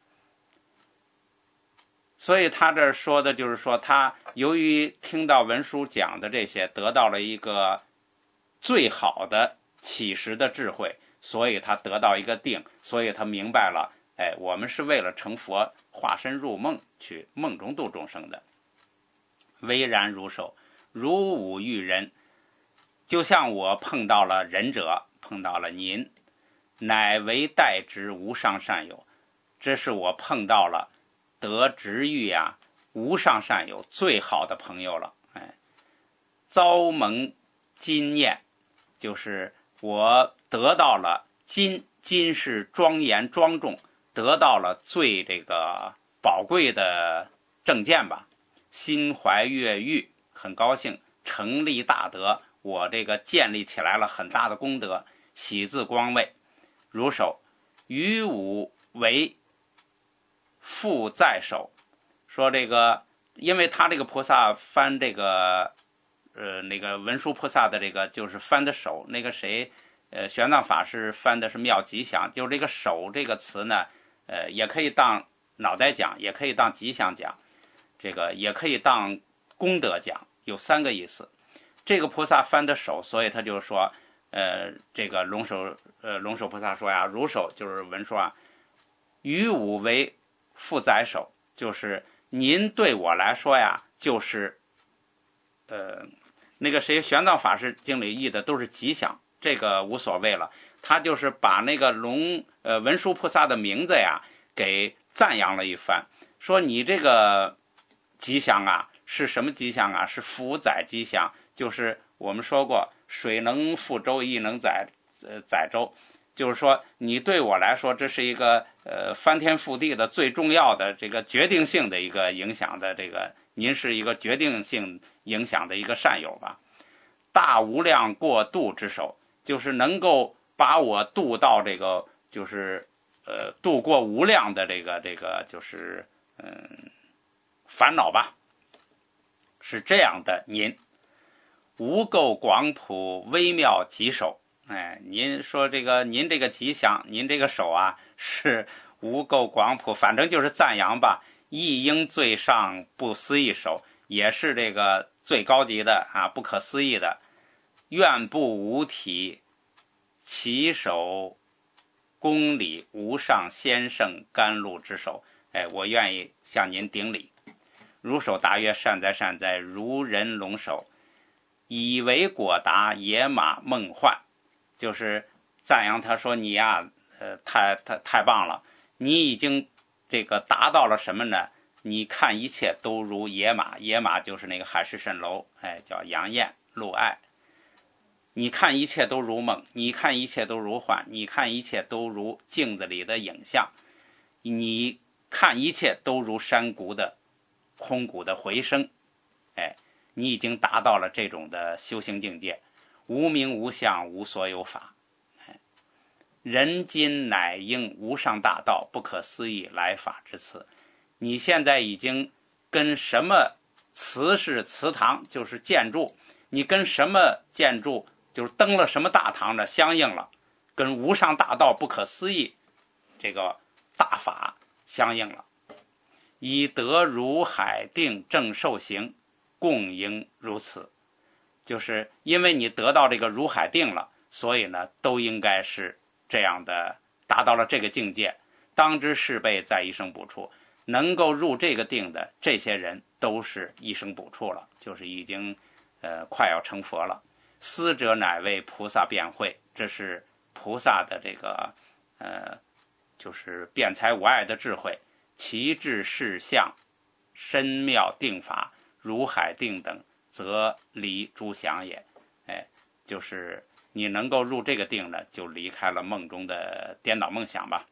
所以他这说的就是说，他由于听到文殊讲的这些，得到了一个最好的启示的智慧，所以他得到一个定，所以他明白了，哎，我们是为了成佛，化身入梦去梦中度众生的。微然如手，如吾遇人，就像我碰到了仁者，碰到了您，乃为待之无上善友，这是我碰到了得值遇啊无上善友最好的朋友了。哎，遭蒙金念，就是我得到了金，金是庄严庄重，得到了最这个宝贵的正见吧。心怀悦欲，很高兴，成立大德，我这个建立起来了很大的功德，喜自光位。如手于吾为复在手，说这个，因为他这个菩萨翻这个呃那个文殊菩萨的这个就是翻的手，那个谁呃玄奘法师翻的是妙吉祥，就是这个手这个词呢，呃也可以当脑袋讲，也可以当吉祥讲，这个也可以当功德讲，有三个意思。这个菩萨翻的手，所以他就说，呃，这个龙首呃龙首菩萨说呀，如手就是文殊啊，于吾为复载手，就是您对我来说呀，就是呃那个谁玄奘法师经里译的都是吉祥，这个无所谓了，他就是把那个龙呃文殊菩萨的名字呀给赞扬了一番，说你这个吉祥啊是什么吉祥啊？是福载吉祥，就是我们说过水能覆舟，亦能载呃载舟，就是说你对我来说这是一个呃翻天覆地的最重要的这个决定性的一个影响的这个，您是一个决定性影响的一个善友吧。大无量过度之手，就是能够把我渡到这个就是呃渡过无量的这个这个就是嗯烦恼吧，是这样的。您无垢广普微妙吉手，哎，您说这个您这个吉祥，您这个手啊是无垢广普，反正就是赞扬吧。一应最上不思议手，也是这个最高级的啊，不可思议的。愿不无体，其手公礼无上先圣甘露之手，哎，我愿意向您顶礼。如手答曰：善哉善哉，如人龙手，以为果达野马梦幻，就是赞扬他说你呀、呃，太太太棒了，你已经这个达到了什么呢？你看一切都如野马，野马就是那个海市蜃楼，哎，叫杨艳、陆爱。你看一切都如梦，你看一切都如幻，你看一切都如镜子里的影像，你看一切都如山谷的空谷的回声，哎，你已经达到了这种的修行境界，无名无相无所有法。哎， 人今乃应无上大道，不可思议来法之次。你现在已经跟什么祠是祠堂，就是建筑，你跟什么建筑就是登了什么大堂的相应了，跟无上大道不可思议这个大法相应了。以得如海定正受行，共应如此。就是因为你得到这个如海定了，所以呢都应该是这样的，达到了这个境界。当知是辈在一生补处，能够入这个定的这些人都是一生补处了，就是已经呃快要成佛了。思者乃为菩萨辩慧，这是菩萨的这个呃就是辩才无碍的智慧。其智事相深妙定法，如海定等，则离诸想也。哎，就是你能够入这个定呢，就离开了梦中的颠倒梦想吧。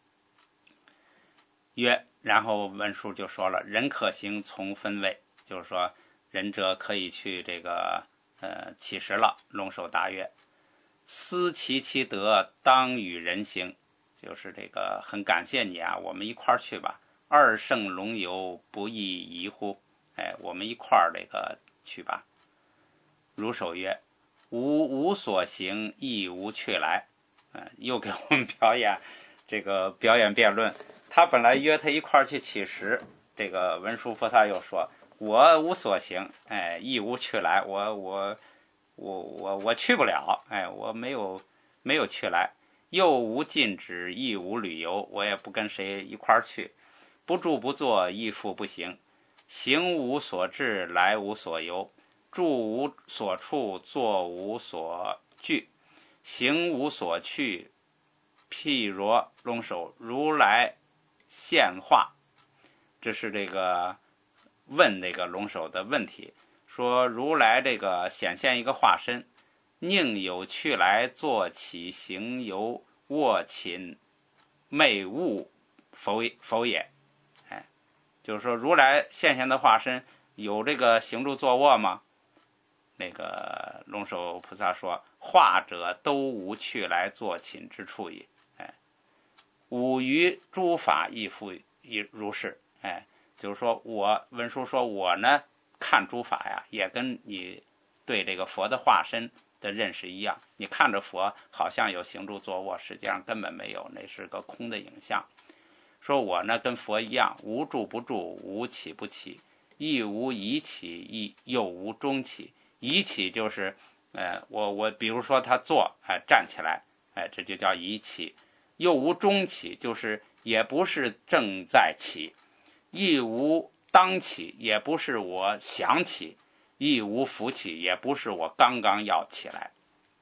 曰，然后文殊就说了，人可行从分位，就是说仁者可以去这个呃起食了。龙首答曰，思其其德，当与人行。就是这个很感谢你啊，我们一块儿去吧。二圣龙游，不亦宜乎？哎，我们一块儿这个去吧。如首曰，吾无所行，亦无去来。嗯，又给我们表演这个表演辩论。他本来约他一块儿去乞食，这个文殊菩萨又说，我无所行，哎，亦无去来，我我我我我去不了，哎，我没有没有去来。又无禁止，亦无旅游，我也不跟谁一块儿去。不住不坐，亦复不行。行无所至，来无所由。住无所处，坐无所据。行无所去。譬如龙首，如来现化。这是这个问这个龙首的问题，说如来这个显现一个化身，宁有去来，坐起行游，卧寝寐悟，否否也。哎，就是说如来现现的化身有这个行住坐卧吗？那个龙首菩萨说，化者都无去来坐寝之处也。哎，吾于诸法亦复亦如是。哎，就是说我文殊说，我呢看诸法呀，也跟你对这个佛的化身的认识一样。你看着佛好像有行住坐卧，实际上根本没有，那是个空的影像。说我呢跟佛一样，无住不住，无起不起，亦无已起，亦又无终起。已起就是呃我我比如说他坐哎、呃、站起来，哎、呃、这就叫已起。又无终起，就是也不是正在起，亦无当起，也不是我想起，亦无伏起，也不是我刚刚要起来。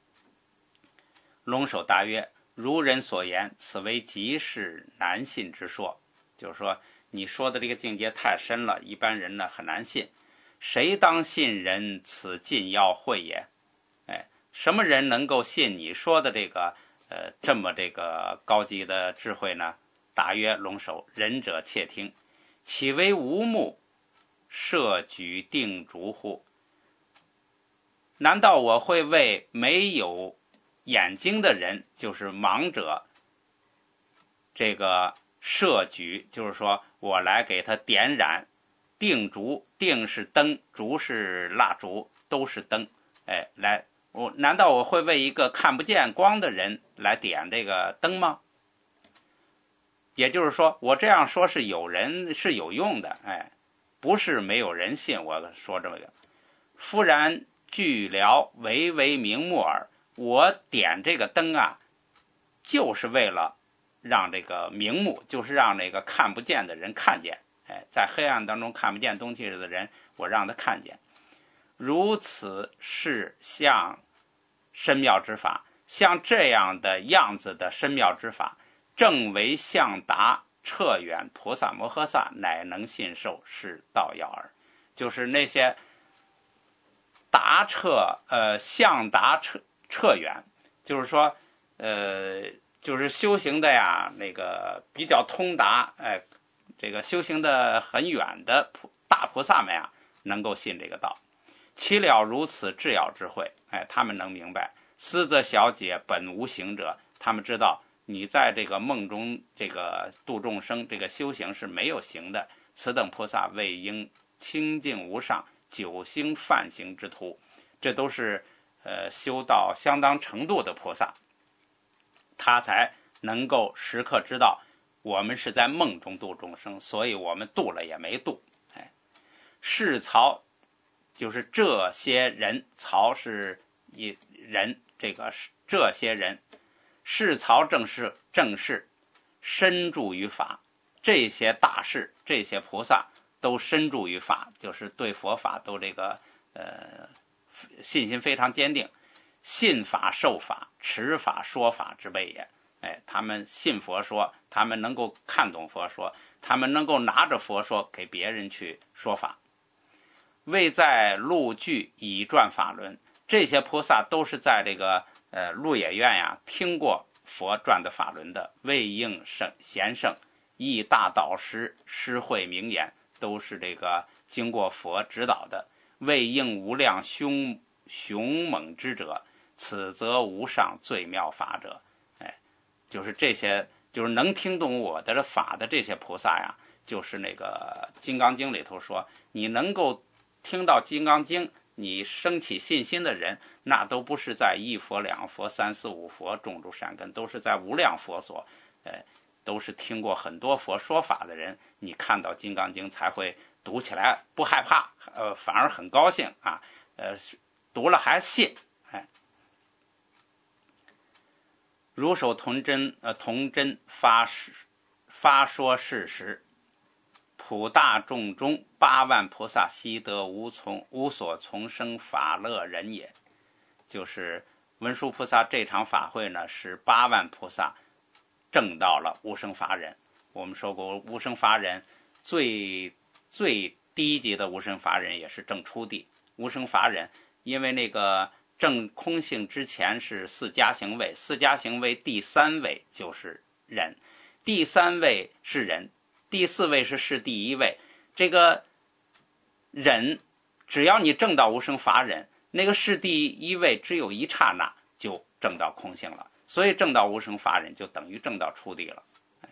龙首答曰，如人所言，此为极是难信之说。就是说你说的这个境界太深了，一般人呢很难信。谁当信人，此尽要会也。哎，什么人能够信你说的这个呃这么这个高级的智慧呢？答曰，龙首，仁者窃听，岂为无目，设举定逐乎？难道我会为没有眼睛的人，就是盲者，这个设举，就是说我来给他点燃定烛，定是灯，烛是蜡烛，都是灯。哎，来，我难道我会为一个看不见光的人来点这个灯吗？也就是说，我这样说是有人是有用的，哎，不是没有人信我说这个。夫然具了，唯唯名目耳。我点这个灯啊，就是为了让这个名目，就是让这个看不见的人看见。哎，在黑暗当中看不见东西的人，我让他看见。如此是像深妙之法，像这样的样子的深妙之法，正为向达彻远菩萨摩诃萨，乃能信受，是道要耳。就是那些达彻呃向达彻彻远，就是说呃就是修行的呀，那个比较通达，哎，这个修行的很远的大菩萨们呀，能够信这个道。其了如此至要智慧，哎，他们能明白。思则小解，本无行者， 他们知道你在这个梦中这个度众生这个修行是没有行的，此等菩萨为应清净无上九星梵行之徒，这都是呃修到相当程度的菩萨，他才能够时刻知道我们是在梦中度众生，所以我们度了也没度。哎，是曹就是这些人，曹是一人，这个这些人，是曹正是正是身住于法，这些大士这些菩萨都身住于法，就是对佛法都这个呃信心非常坚定，信法受法持法说法之辈也。哎，他们信佛说，他们能够看懂佛说，他们能够拿着佛说给别人去说法。未在陆具以转法轮，这些菩萨都是在这个呃鹿野苑呀听过佛转的法轮的，未应圣贤圣亦大导师师会名言，都是这个经过佛指导的，未应无量凶雄猛之者，此则无上最妙法者。哎，就是这些，就是能听懂我的法的这些菩萨呀，就是那个《金刚经》里头说，你能够听到《金刚经》，你升起信心的人，那都不是在一佛两佛三四五佛种住善根，都是在无量佛所，呃，都是听过很多佛说法的人，你看到《金刚经》才会读起来不害怕，呃，反而很高兴啊，呃，读了还信。哎，如手童真，呃，童真发发说事实。普大众中八万菩萨悉得无从无所从生法乐人也，就是文殊菩萨这场法会呢，是八万菩萨证到了无生法忍。我们说过，无生法忍最最低级的无生法忍也是证初地。无生法忍，因为那个证空性之前是四加行位，四加行位第三位就是忍，第三位是忍。第四位是是第一位，这个忍，只要你证到无生法忍，那个是第一位只有一刹那就证到空性了，所以证到无生法忍就等于证到初地了。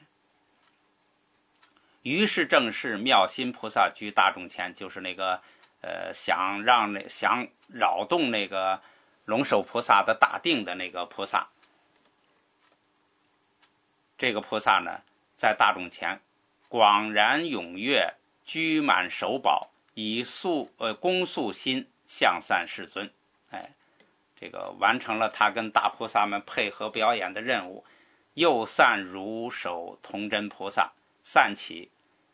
于是正是妙心菩萨居大众前，就是那个呃想让那想扰动那个龙首菩萨的大定的那个菩萨，这个菩萨呢，在大众前广然踊跃，居满手宝，以素呃恭肃心向散世尊。哎，这个完成了他跟大菩萨们配合表演的任务，又散如手童真菩萨，散起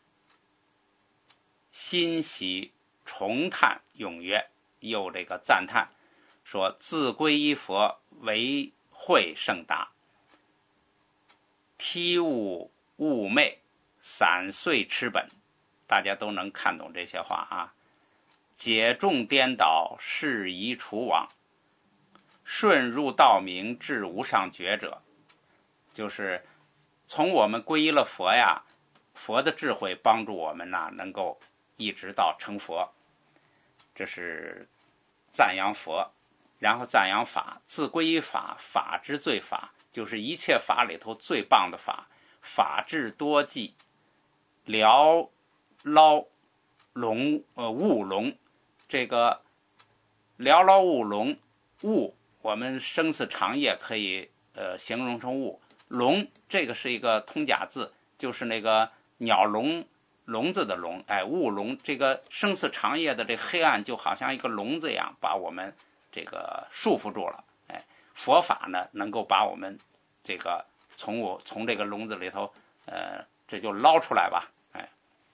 欣喜重叹踊跃，又这个赞叹说：自皈依佛为慧胜达，剔悟寤寐，散碎痴本。大家都能看懂这些话啊。解众颠倒，适宜除往，顺入道明，至无上觉者。就是从我们皈依了佛呀，佛的智慧帮助我们呢，能够一直到成佛。这是赞扬佛，然后赞扬法。自皈依法，法之最法，就是一切法里头最棒的法。法智多计，寥捞龙呃悟龙，这个寥捞悟龙，悟我们生死长夜可以呃形容成悟，龙这个是一个通假字，就是那个鸟笼笼子的笼，哎，悟龙，这个生死长夜的这黑暗就好像一个笼子一样，把我们这个束缚住了。哎，佛法呢能够把我们这个从我从这个笼子里头，呃，这就捞出来吧。哎，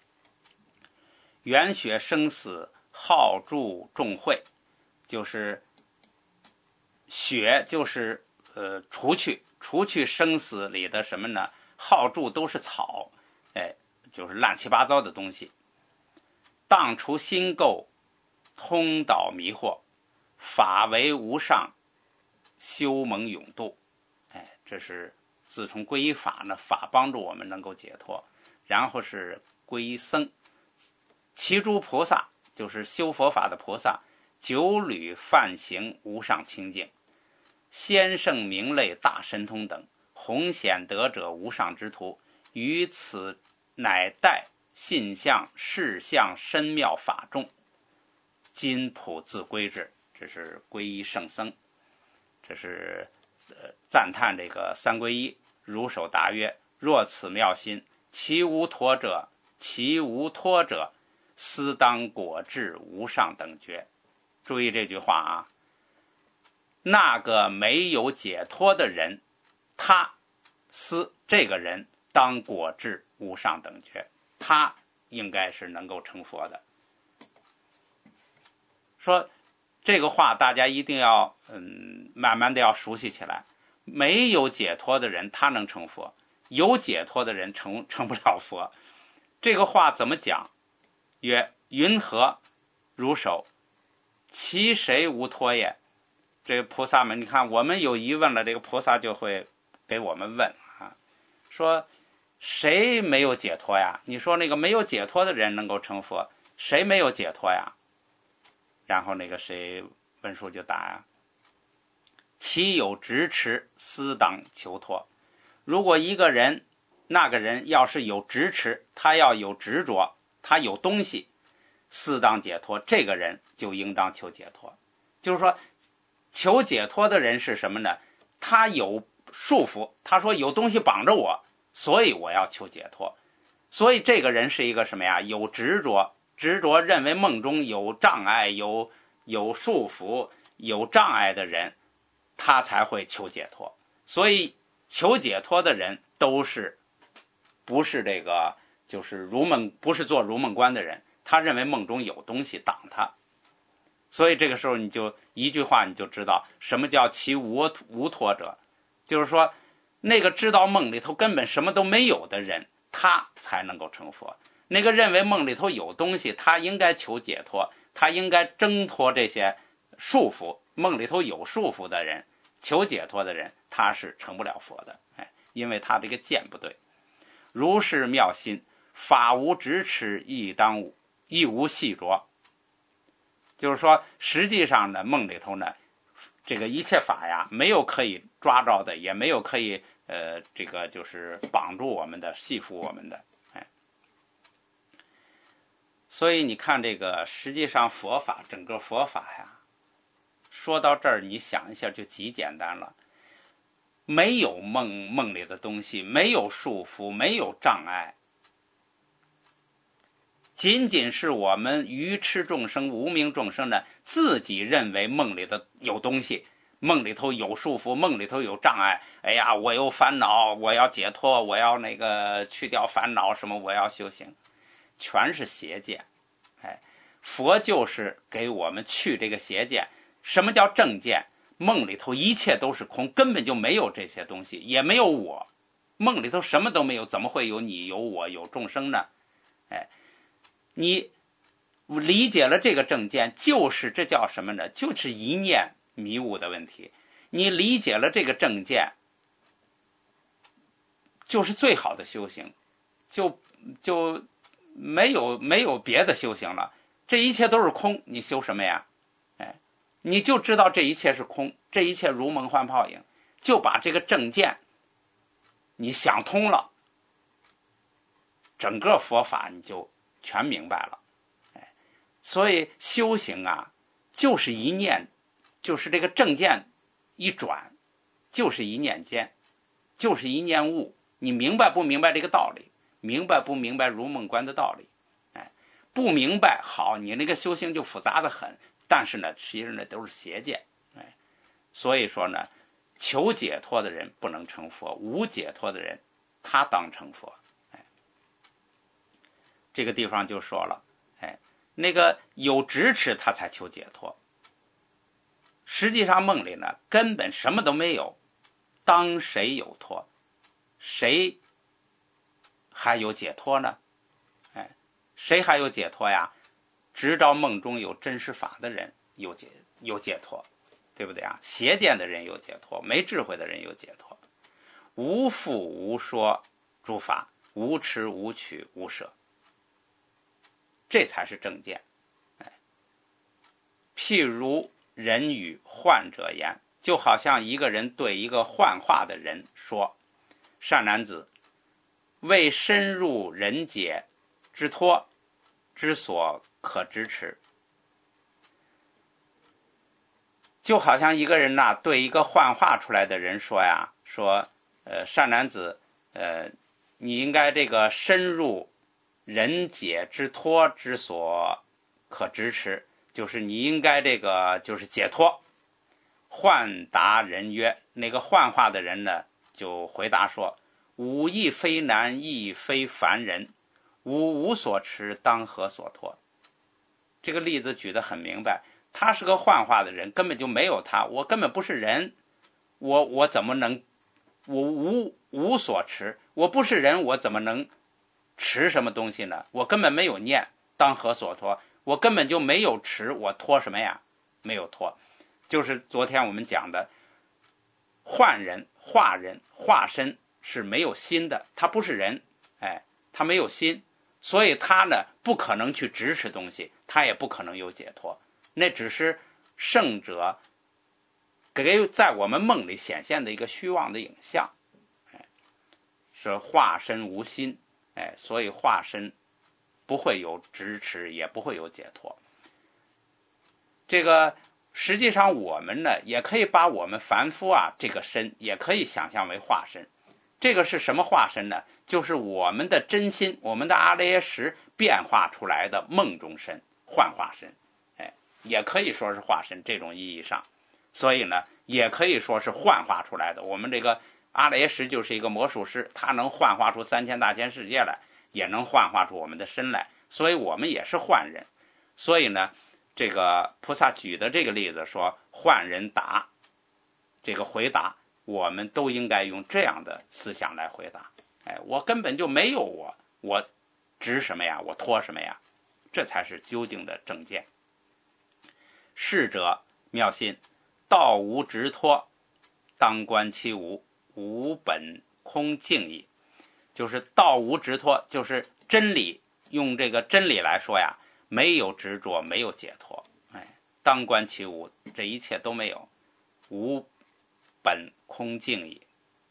圆雪生死，浩助众会，就是雪就是呃除去除去生死里的什么呢？浩助都是草，哎，就是乱七八糟的东西。荡除心垢，通导迷惑，法为无上，修蒙永度。哎，这是自从皈依法呢，法帮助我们能够解脱。然后是皈依僧，其诸菩萨就是修佛法的菩萨，九履梵行无上清净。 先圣明类大神通等，弘显德者无上之徒，于此乃待信相事相深妙法众，今普自归之。这是皈依圣僧，这是、呃、赞叹这个三皈依。如手答曰：若此妙心，其无托者，其无托者，斯当果至无上等觉。注意这句话啊，那个没有解脱的人，他斯这个人当果至无上等觉，他应该是能够成佛的。说这个话大家一定要嗯，慢慢的要熟悉起来。没有解脱的人他能成佛，有解脱的人成成不了佛。这个话怎么讲？曰：云何如手，其谁无托也？这个菩萨们，你看我们有疑问了，这个菩萨就会给我们问啊，说谁没有解脱呀？你说那个没有解脱的人能够成佛，谁没有解脱呀？然后那个谁文殊就答呀：其有执持，斯当求脱。如果一个人，那个人要是有执持，他要有执着，他有东西，斯当解脱，这个人就应当求解脱。就是说求解脱的人是什么呢？他有束缚，他说有东西绑着我，所以我要求解脱。所以这个人是一个什么呀？有执着，执着认为梦中有障碍，有有束缚，有障碍的人，他才会求解脱。所以求解脱的人都是不是这个就是如梦，不是做如梦观的人，他认为梦中有东西挡他。所以这个时候你就一句话你就知道什么叫其无无托者，就是说那个知道梦里头根本什么都没有的人，他才能够成佛。那个认为梦里头有东西，他应该求解脱，他应该挣脱这些束缚，梦里头有束缚的人，求解脱的人，他是成不了佛的。哎，因为他这个见不对。如是妙心，法无执持，亦当无亦无细着。就是说实际上呢，梦里头呢，这个一切法呀，没有可以抓着的，也没有可以呃这个就是绑住我们的，系缚我们的。哎，所以你看这个实际上佛法，整个佛法呀，说到这儿你想一下就极简单了。没有梦梦里的东西，没有束缚，没有障碍，仅仅是我们愚痴众生、无明众生呢，自己认为梦里的有东西，梦里头有束缚，梦里头有障碍。哎呀，我有烦恼，我要解脱，我要那个去掉烦恼，什么我要修行，全是邪见。哎，佛就是给我们去这个邪见。什么叫正见？梦里头一切都是空，根本就没有这些东西，也没有我。梦里头什么都没有，怎么会有你、有我、有众生呢？哎，你理解了这个正见，就是这叫什么呢？就是一念迷雾的问题。你理解了这个正见，就是最好的修行，就就没有没有别的修行了。这一切都是空，你修什么呀？哎，你就知道这一切是空，这一切如梦幻泡影，就把这个正见你想通了，整个佛法你就全明白了。哎，所以修行啊，就是一念，就是这个正见一转，就是一念间，就是一念悟。你明白不明白这个道理？明白不明白如梦观的道理？哎，不明白，好，你那个修行就复杂的很。但是呢，实际上呢都是邪见。哎，所以说呢，求解脱的人不能成佛，无解脱的人他当成佛。哎，这个地方就说了，哎，那个有执持他才求解脱。实际上梦里呢根本什么都没有，当谁有脱？谁还有解脱呢？哎，谁还有解脱呀？直到梦中有真实法的人有解有解脱，对不对啊？邪见的人有解脱，没智慧的人有解脱。无复无说诸法，无持无取无舍，这才是正见。哎，譬如人语患者言： 就好像一个人对一个幻化的人说：善男子，为深入人解之托之所可支持。就好像一个人呐、对一个幻化出来的人说呀，说呃善男子，呃你应该这个深入人解之托之所可支持，就是你应该这个就是解脱。幻答人曰，那个幻化的人呢就回答说：吾亦非男，亦非凡人，吾无所持，当何所托？这个例子举得很明白，他是个幻化的人，根本就没有他，我根本不是人，我我怎么能，我无无所持，我不是人，我怎么能持什么东西呢？我根本没有念，当何所托？我根本就没有持，我托什么呀？没有托。就是昨天我们讲的，幻人、化人、化身是没有心的，他不是人，哎，他没有心，所以他呢不可能去执持东西，他也不可能有解脱。那只是圣者给在我们梦里显现的一个虚妄的影像，哎，是化身无心，哎，所以化身不会有执持，也不会有解脱。这个实际上我们呢也可以把我们凡夫啊这个身也可以想象为化身。这个是什么化身呢？就是我们的真心，我们的阿赖耶识变化出来的梦中身，幻化身，哎，也可以说是化身，这种意义上。所以呢也可以说是幻化出来的。我们这个阿赖耶识就是一个魔术师，他能幻化出三千大千世界来，也能幻化出我们的身来，所以我们也是幻人。所以呢这个菩萨举的这个例子说幻人答，这个回答我们都应该用这样的思想来回答。哎，我根本就没有我，我执什么呀？我托什么呀？这才是究竟的正见。是者妙心，道无执托，当观其无，无本空净矣。就是道无执托，就是真理，用这个真理来说呀，没有执着，没有解脱，哎，当观其无，这一切都没有，无本空净矣。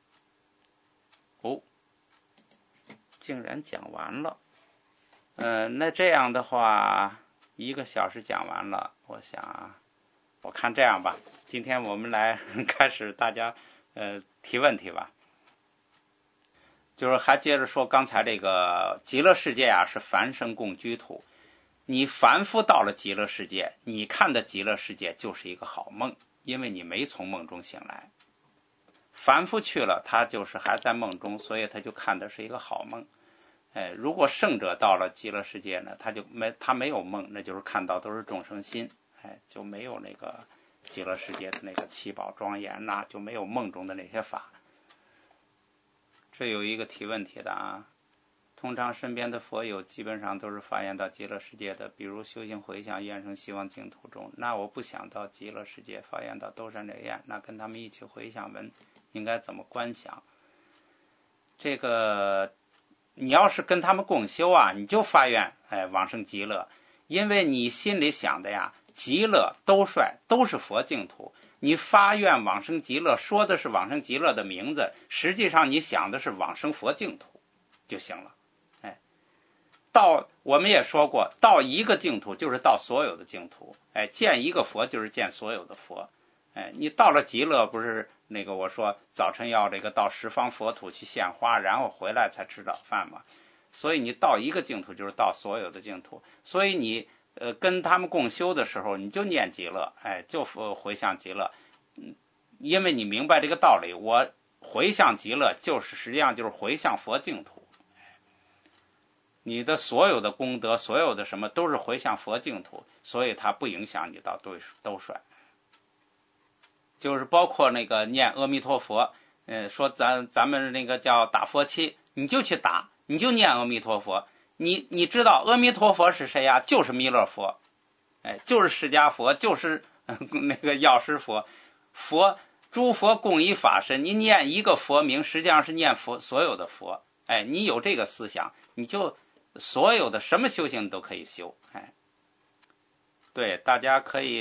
哦，竟然讲完了。呃，那这样的话，一个小时讲完了，我想啊，我看这样吧，今天我们来开始大家呃提问题吧。就是还接着说刚才这个极乐世界啊，是凡生共居土。你凡夫到了极乐世界，你看的极乐世界就是一个好梦，因为你没从梦中醒来。凡夫去了，他就是还在梦中，所以他就看的是一个好梦。哎，如果圣者到了极乐世界呢，他就没他没有梦，那就是看到都是众生心，哎，就没有那个极乐世界的那个七宝庄严呐、啊，就没有梦中的那些法。这有一个提问题的啊，通常身边的佛友基本上都是发愿到极乐世界的，比如修行回向愿生希望净土中。那我不想到极乐世界，发愿到兜山雷愿，那跟他们一起回向文应该怎么观想？这个你要是跟他们共修啊，你就发愿哎往生极乐，因为你心里想的呀，极乐兜率都是佛净土。你发愿往生极乐，说的是往生极乐的名字，实际上你想的是往生佛净土就行了。哎，到我们也说过，到一个净土就是到所有的净土，哎，见一个佛就是见所有的佛。哎，你到了极乐，不是那个我说早晨要这个到十方佛土去献花，然后回来才吃早饭嘛。所以你到一个净土就是到所有的净土，所以你呃，跟他们共修的时候，你就念极乐，哎，就回向极乐，嗯，因为你明白这个道理，我回向极乐就是实际上就是回向佛净土，你的所有的功德，所有的什么都是回向佛净土，所以它不影响你到兜兜率，就是包括那个念阿弥陀佛，嗯，说咱咱们那个叫打佛七，你就去打，你就念阿弥陀佛。你你知道阿弥陀佛是谁呀？就是弥勒佛，哎，就是释迦佛，就是那个药师佛。佛诸佛共一法身，你念一个佛名，实际上是念佛所有的佛。哎，你有这个思想，你就所有的什么修行你都可以修。哎，对，大家可以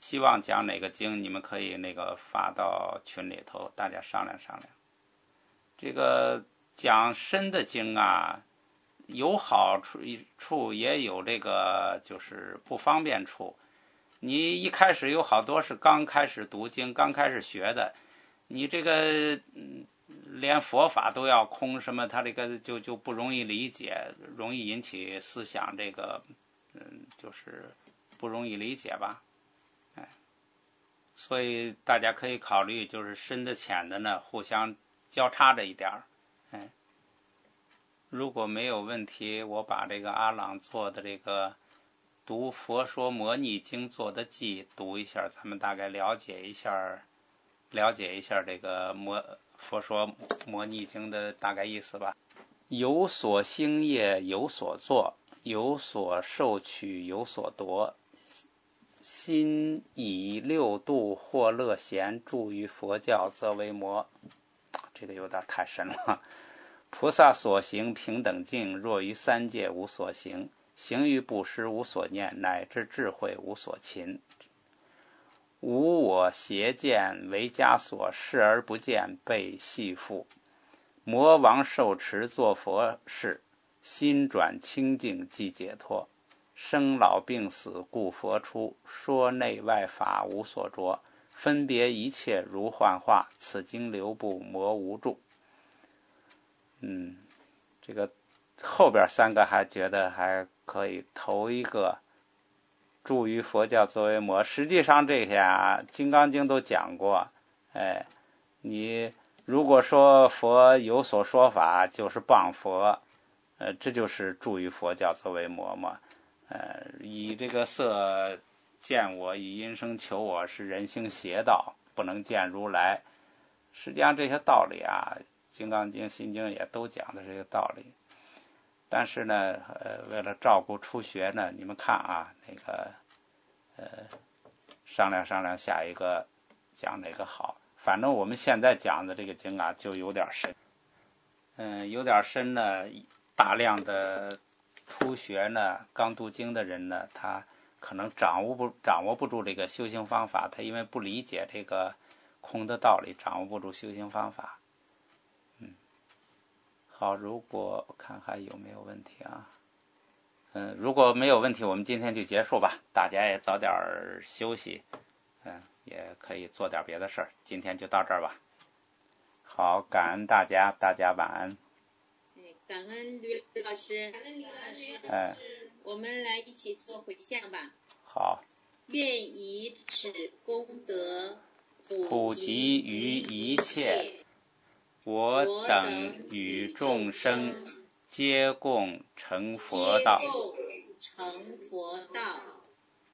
希望讲哪个经，你们可以那个发到群里头，大家商量商量。这个讲深的经啊，有好处处也有这个就是不方便处。你一开始有好多是刚开始读经刚开始学的，你这个连佛法都要空什么，他这个就就不容易理解，容易引起思想这个嗯就是不容易理解吧。哎，所以大家可以考虑就是深的浅的呢互相交叉着一点儿。哎，如果没有问题，我把这个阿朗做的这个读《佛说摩尼经》做的记读一下，咱们大概了解一下，了解一下这个摩佛说摩尼经的大概意思吧。有所兴业，有所作，有所受取，有所夺。心以六度或乐闲，住于佛教，则为魔。这个有点太深了。菩萨所行平等境，若于三界无所行，行于布施无所念，乃至智慧无所勤。无我邪见为枷锁，视而不见，被系缚。魔王受持作佛事，心转清净即解脱。生老病死故佛出，说内外法无所着，分别一切如幻化，此经流布魔无助。嗯，这个后边三个还觉得还可以，头一个住于佛教作为魔，实际上这些啊《金刚经》都讲过。哎，你如果说佛有所说法，就是谤佛，呃，这就是住于佛教作为魔嘛。呃，以这个色见我，以音声求我，是人行邪道，不能见如来。实际上这些道理啊，《金刚经》《心经》也都讲的这个道理。但是呢，呃，为了照顾初学呢，你们看啊，那个，呃，商量商量下一个讲哪个好。反正我们现在讲的这个经啊，就有点深。嗯、呃，有点深呢，大量的初学呢，刚读经的人呢，他可能掌握不掌握不住这个修行方法，他因为不理解这个空的道理，掌握不住修行方法。嗯，好，如果我看还有没有问题啊？嗯，如果没有问题，我们今天就结束吧。大家也早点休息，嗯，也可以做点别的事儿。今天就到这儿吧。好，感恩大家，大家晚安。 感恩吕老师，感恩吕老师。 哎， 我们来一起做回向吧。 好。 愿以此功德普及于一切，我等与众生皆共成佛道。 成佛道。